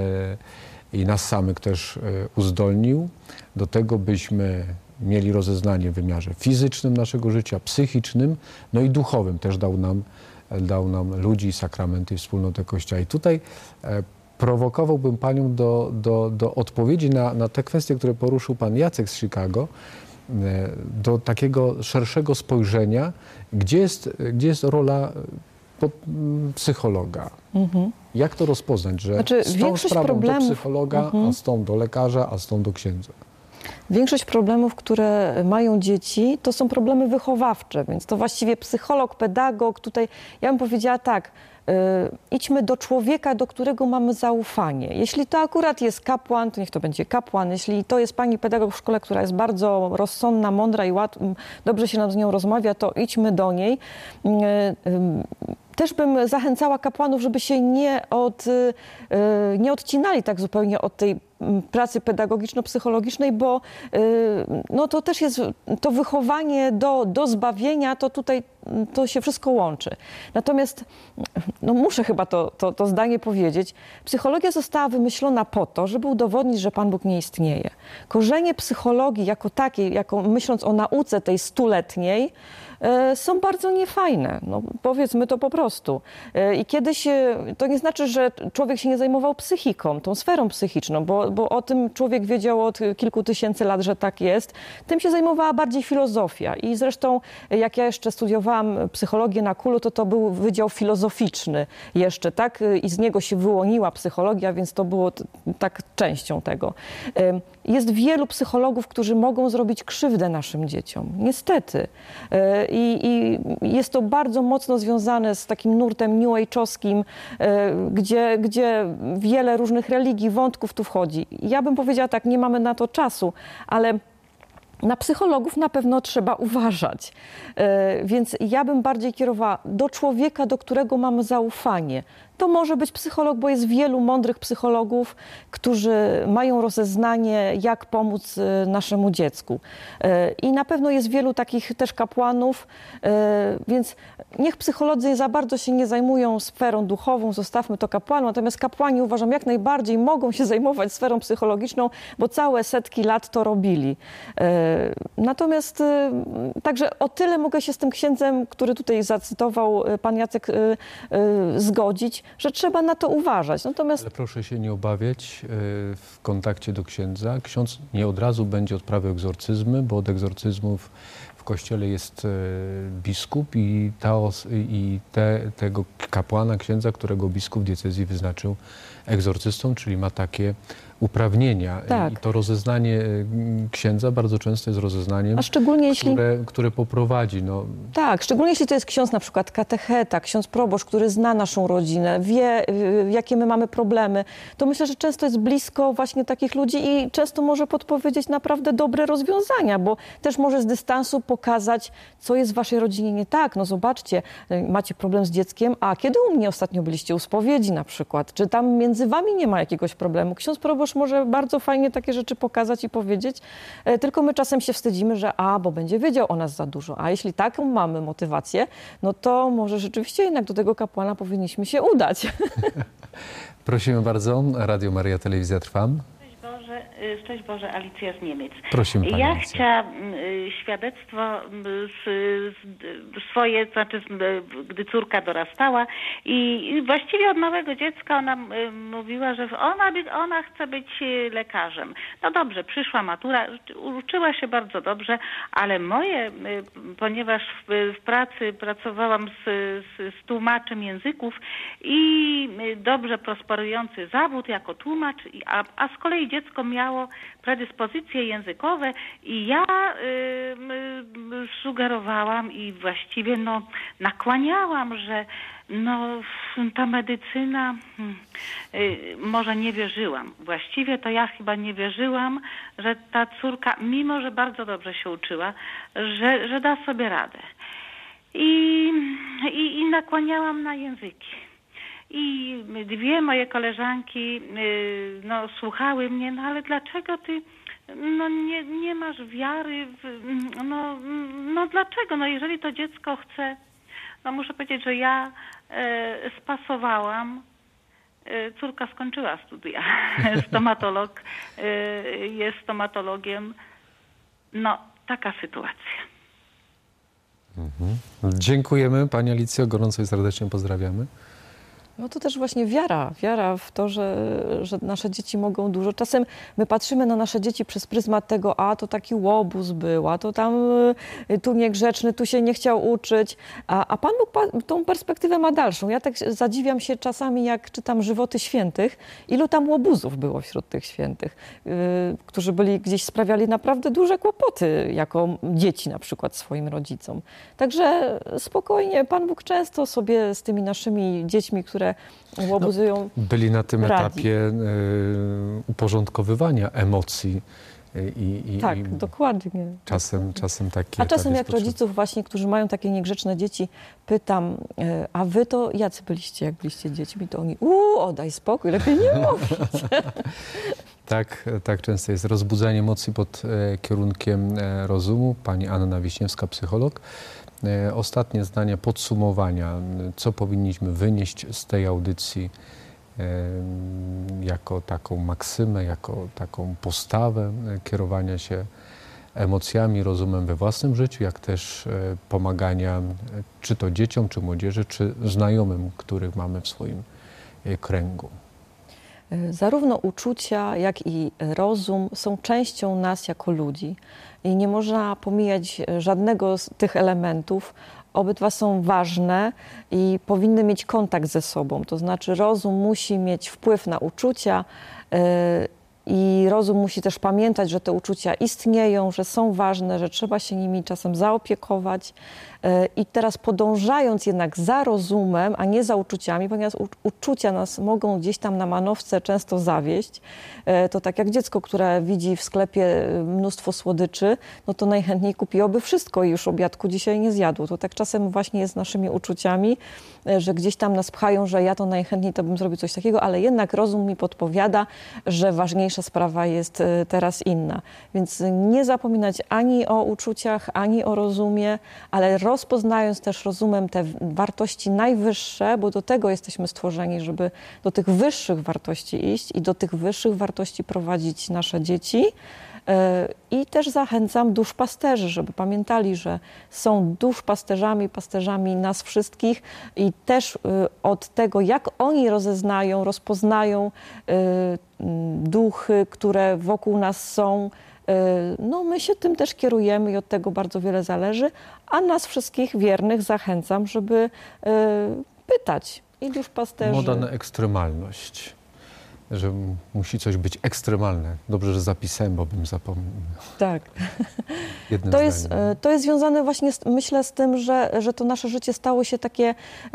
i nas samych też uzdolnił do tego, byśmy mieli rozeznanie w wymiarze fizycznym naszego życia, psychicznym, no i duchowym. Też dał nam, dał nam ludzi, sakramenty i wspólnotę Kościoła. I tutaj prowokowałbym panią do, do, do odpowiedzi na, na te kwestie, które poruszył pan Jacek z Chicago, do takiego szerszego spojrzenia, gdzie jest, gdzie jest rola psychologa. Mhm. Jak to rozpoznać, że znaczy, z tą sprawą problemów... do psychologa, mhm. a z tą do lekarza, a z tą do księdza? Większość problemów, które mają dzieci, to są problemy wychowawcze, więc to właściwie psycholog, pedagog, tutaj ja bym powiedziała tak, yy, idźmy do człowieka, do którego mamy zaufanie. Jeśli to akurat jest kapłan, to niech to będzie kapłan. Jeśli to jest pani pedagog w szkole, która jest bardzo rozsądna, mądra i łat, dobrze się nam z nią rozmawia, to idźmy do niej. Yy, yy. Też bym zachęcała kapłanów, żeby się nie, od, nie odcinali tak zupełnie od tej pracy pedagogiczno-psychologicznej, bo no, to też jest to wychowanie do, do zbawienia, to tutaj to się wszystko łączy. Natomiast no, muszę chyba to, to, to zdanie powiedzieć. Psychologia została wymyślona po to, żeby udowodnić, że Pan Bóg nie istnieje. Korzenie psychologii jako takiej, jako myśląc o nauce tej stuletniej, są bardzo niefajne. No, powiedzmy to po prostu. I kiedyś, to nie znaczy, że człowiek się nie zajmował psychiką, tą sferą psychiczną, bo, bo o tym człowiek wiedział od kilku tysięcy lat, że tak jest. Tym się zajmowała bardziej filozofia. I zresztą, jak ja jeszcze studiowałam psychologię na Kulu, to to był wydział filozoficzny jeszcze, tak? I z niego się wyłoniła psychologia, więc to było t- tak częścią tego. Jest wielu psychologów, którzy mogą zrobić krzywdę naszym dzieciom. Niestety. I, i jest to bardzo mocno związane z takim nurtem new age'owskim, gdzie, gdzie wiele różnych religii, wątków tu wchodzi. Ja bym powiedziała tak, nie mamy na to czasu, ale na psychologów na pewno trzeba uważać. Więc ja bym bardziej kierowała do człowieka, do którego mamy zaufanie. to może być psycholog, bo jest wielu mądrych psychologów, którzy mają rozeznanie, jak pomóc naszemu dziecku. I na pewno jest wielu takich też kapłanów, więc niech psycholodzy za bardzo się nie zajmują sferą duchową, zostawmy to kapłanom, natomiast kapłani, uważam, jak najbardziej mogą się zajmować sferą psychologiczną, bo całe setki lat to robili. Natomiast także o tyle mogę się z tym księdzem, który tutaj zacytował pan Jacek, zgodzić, że trzeba na to uważać. Natomiast... Ale proszę się nie obawiać w kontakcie do księdza. Ksiądz nie od razu będzie odprawiał egzorcyzmy, bo od egzorcyzmów w kościele jest biskup i, ta os- i te, tego kapłana, księdza, którego biskup diecezji wyznaczył egzorcystą, czyli ma takie uprawnienia. Tak. I to rozeznanie księdza bardzo często jest rozeznaniem, A szczególnie jeśli... które, które poprowadzi. No. Tak, szczególnie jeśli to jest ksiądz na przykład katecheta, ksiądz proboszcz, który zna naszą rodzinę, wie, jakie my mamy problemy, to myślę, że często jest blisko właśnie takich ludzi i często może podpowiedzieć naprawdę dobre rozwiązania, bo też może z dystansu pokazać, co jest w waszej rodzinie nie tak. No zobaczcie, macie problem z dzieckiem, a kiedy u mnie ostatnio byliście u spowiedzi na przykład? Czy tam między wami nie ma jakiegoś problemu? Ksiądz proboszcz może bardzo fajnie takie rzeczy pokazać i powiedzieć, tylko my czasem się wstydzimy, że a, bo będzie wiedział o nas za dużo, a jeśli taką mamy motywację, no to może rzeczywiście jednak do tego kapłana powinniśmy się udać. Prosimy bardzo, Radio Maryja, Telewizja Trwam. Boże, szczęść Boże, Alicja z Niemiec. Prosimy, pani Ja Alicja. chciałam y, świadectwo z, z, swoje, to znaczy z, gdy córka dorastała i, i właściwie od małego dziecka ona y, mówiła, że ona, ona chce być lekarzem. No dobrze, przyszła matura, uczyła się bardzo dobrze, ale moje, y, ponieważ w, w pracy pracowałam z, z, z tłumaczem języków i y, dobrze prosperujący zawód jako tłumacz, a, a z kolei dziecko miało predyspozycje językowe i ja y, y, sugerowałam i właściwie no, nakłaniałam, że no, ta medycyna, y, może nie wierzyłam. Właściwie to ja chyba nie wierzyłam, że ta córka, mimo że bardzo dobrze się uczyła, że, że da sobie radę. I, i, i nakłaniałam na języki. I dwie moje koleżanki yy, no, słuchały mnie, no ale dlaczego ty no, nie, nie masz wiary? W, no, no dlaczego? No jeżeli to dziecko chce, no muszę powiedzieć, że ja yy, spasowałam. Yy, córka skończyła studia. Stomatolog yy, jest stomatologiem. No taka sytuacja. Mhm. Dziękujemy pani Alicjo, gorąco i serdecznie pozdrawiamy. No to też właśnie wiara, wiara w to, że, że nasze dzieci mogą dużo. Czasem my patrzymy na nasze dzieci przez pryzmat tego, a to taki łobuz był, a to tam tu niegrzeczny, tu się nie chciał uczyć, a, a Pan Bóg pa, tą perspektywę ma dalszą. Ja tak zadziwiam się czasami, jak czytam żywoty świętych, ilu tam łobuzów było wśród tych świętych, yy, którzy byli gdzieś, sprawiali naprawdę duże kłopoty jako dzieci na przykład swoim rodzicom. Także spokojnie, Pan Bóg często sobie z tymi naszymi dziećmi, które łobuzują, no, byli na tym radzi. etapie y, uporządkowywania emocji. I, i, tak, i dokładnie. Czasem, czasem takie. A czasem jak rodziców właśnie, którzy mają takie niegrzeczne dzieci, pytam, a wy to jacy byliście, jak byliście dziećmi? To oni, uuu, o daj spokój, lepiej nie mówić. Tak, tak często jest. Rozbudzanie emocji pod e, kierunkiem e, rozumu. Pani Anna Wiśniewska, psycholog. E, ostatnie zdania podsumowania. Co powinniśmy wynieść z tej audycji e, jako taką maksymę, jako taką postawę e, kierowania się emocjami, rozumem we własnym życiu, jak też e, pomagania e, czy to dzieciom, czy młodzieży, czy znajomym, których mamy w swoim e, kręgu. Zarówno uczucia, jak i rozum są częścią nas jako ludzi i nie można pomijać żadnego z tych elementów. Obydwa są ważne i powinny mieć kontakt ze sobą. To znaczy rozum musi mieć wpływ na uczucia I rozum musi też pamiętać, że te uczucia istnieją, że są ważne, że trzeba się nimi czasem zaopiekować. I teraz podążając jednak za rozumem, a nie za uczuciami, ponieważ uczucia nas mogą gdzieś tam na manowce często zawieść, to tak jak dziecko, które widzi w sklepie mnóstwo słodyczy, no to najchętniej kupiłoby wszystko i już obiadku dzisiaj nie zjadło. To tak czasem właśnie jest z naszymi uczuciami, że gdzieś tam nas pchają, że ja to najchętniej to bym zrobił coś takiego, ale jednak rozum mi podpowiada, że ważniejsza sprawa jest teraz inna. Więc nie zapominać ani o uczuciach, ani o rozumie, ale rozpoznając też rozumem te wartości najwyższe, bo do tego jesteśmy stworzeni, żeby do tych wyższych wartości iść i do tych wyższych wartości prowadzić nasze dzieci. I też zachęcam duszpasterzy, żeby pamiętali, że są duszpasterzami, pasterzami nas wszystkich i też od tego, jak oni rozeznają, rozpoznają duchy, które wokół nas są, no my się tym też kierujemy i od tego bardzo wiele zależy, a nas wszystkich wiernych zachęcam, żeby pytać i duszpasterzy. Moda na ekstremalność, że musi coś być ekstremalne. Dobrze, że zapisałem, bo bym zapomniał. Tak. Jednym to, jest, zdaniem. to jest związane właśnie, z, myślę, z tym, że, że to nasze życie stało się takie y,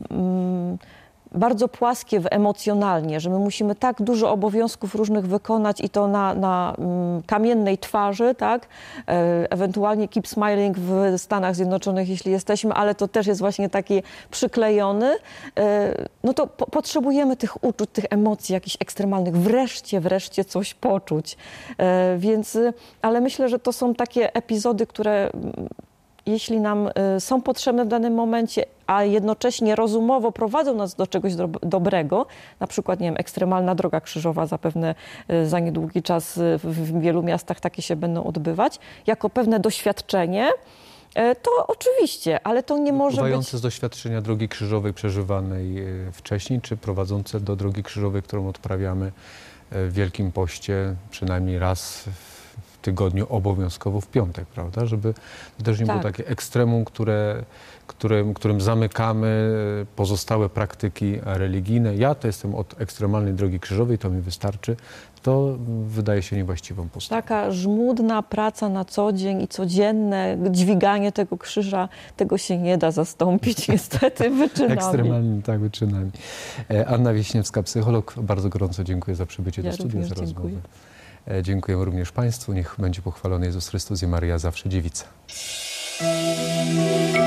y, bardzo płaskie emocjonalnie, że my musimy tak dużo obowiązków różnych wykonać i to na, na mm, kamiennej twarzy, tak? E, ewentualnie keep smiling w Stanach Zjednoczonych, jeśli jesteśmy, ale to też jest właśnie taki przyklejony. E, no to po, potrzebujemy tych uczuć, tych emocji jakichś ekstremalnych. Wreszcie, wreszcie coś poczuć. E, więc, ale myślę, że to są takie epizody, które jeśli nam są potrzebne w danym momencie, a jednocześnie rozumowo prowadzą nas do czegoś do, dobrego, na przykład, nie wiem, ekstremalna droga krzyżowa, zapewne za niedługi czas w, w wielu miastach takie się będą odbywać, jako pewne doświadczenie, to oczywiście, ale to nie może być... Pływające z doświadczenia drogi krzyżowej przeżywanej wcześniej, czy prowadzące do drogi krzyżowej, którą odprawiamy w Wielkim Poście przynajmniej raz w tygodniu, obowiązkowo w piątek, prawda? Żeby to też nie tak. było takie ekstremum, które, którym, którym zamykamy pozostałe praktyki religijne. Ja to jestem od ekstremalnej drogi krzyżowej, to mi wystarczy. To wydaje się niewłaściwą postawą. Taka żmudna praca na co dzień i codzienne dźwiganie tego krzyża, tego się nie da zastąpić niestety wyczynami. Ekstremalnymi, tak, wyczynami. Anna Wiśniewska, psycholog, bardzo gorąco dziękuję za przybycie Ja do studia, za rozmowę. dziękuję. Dziękuję również Państwu. Niech będzie pochwalony Jezus Chrystus i Maryja zawsze dziewica.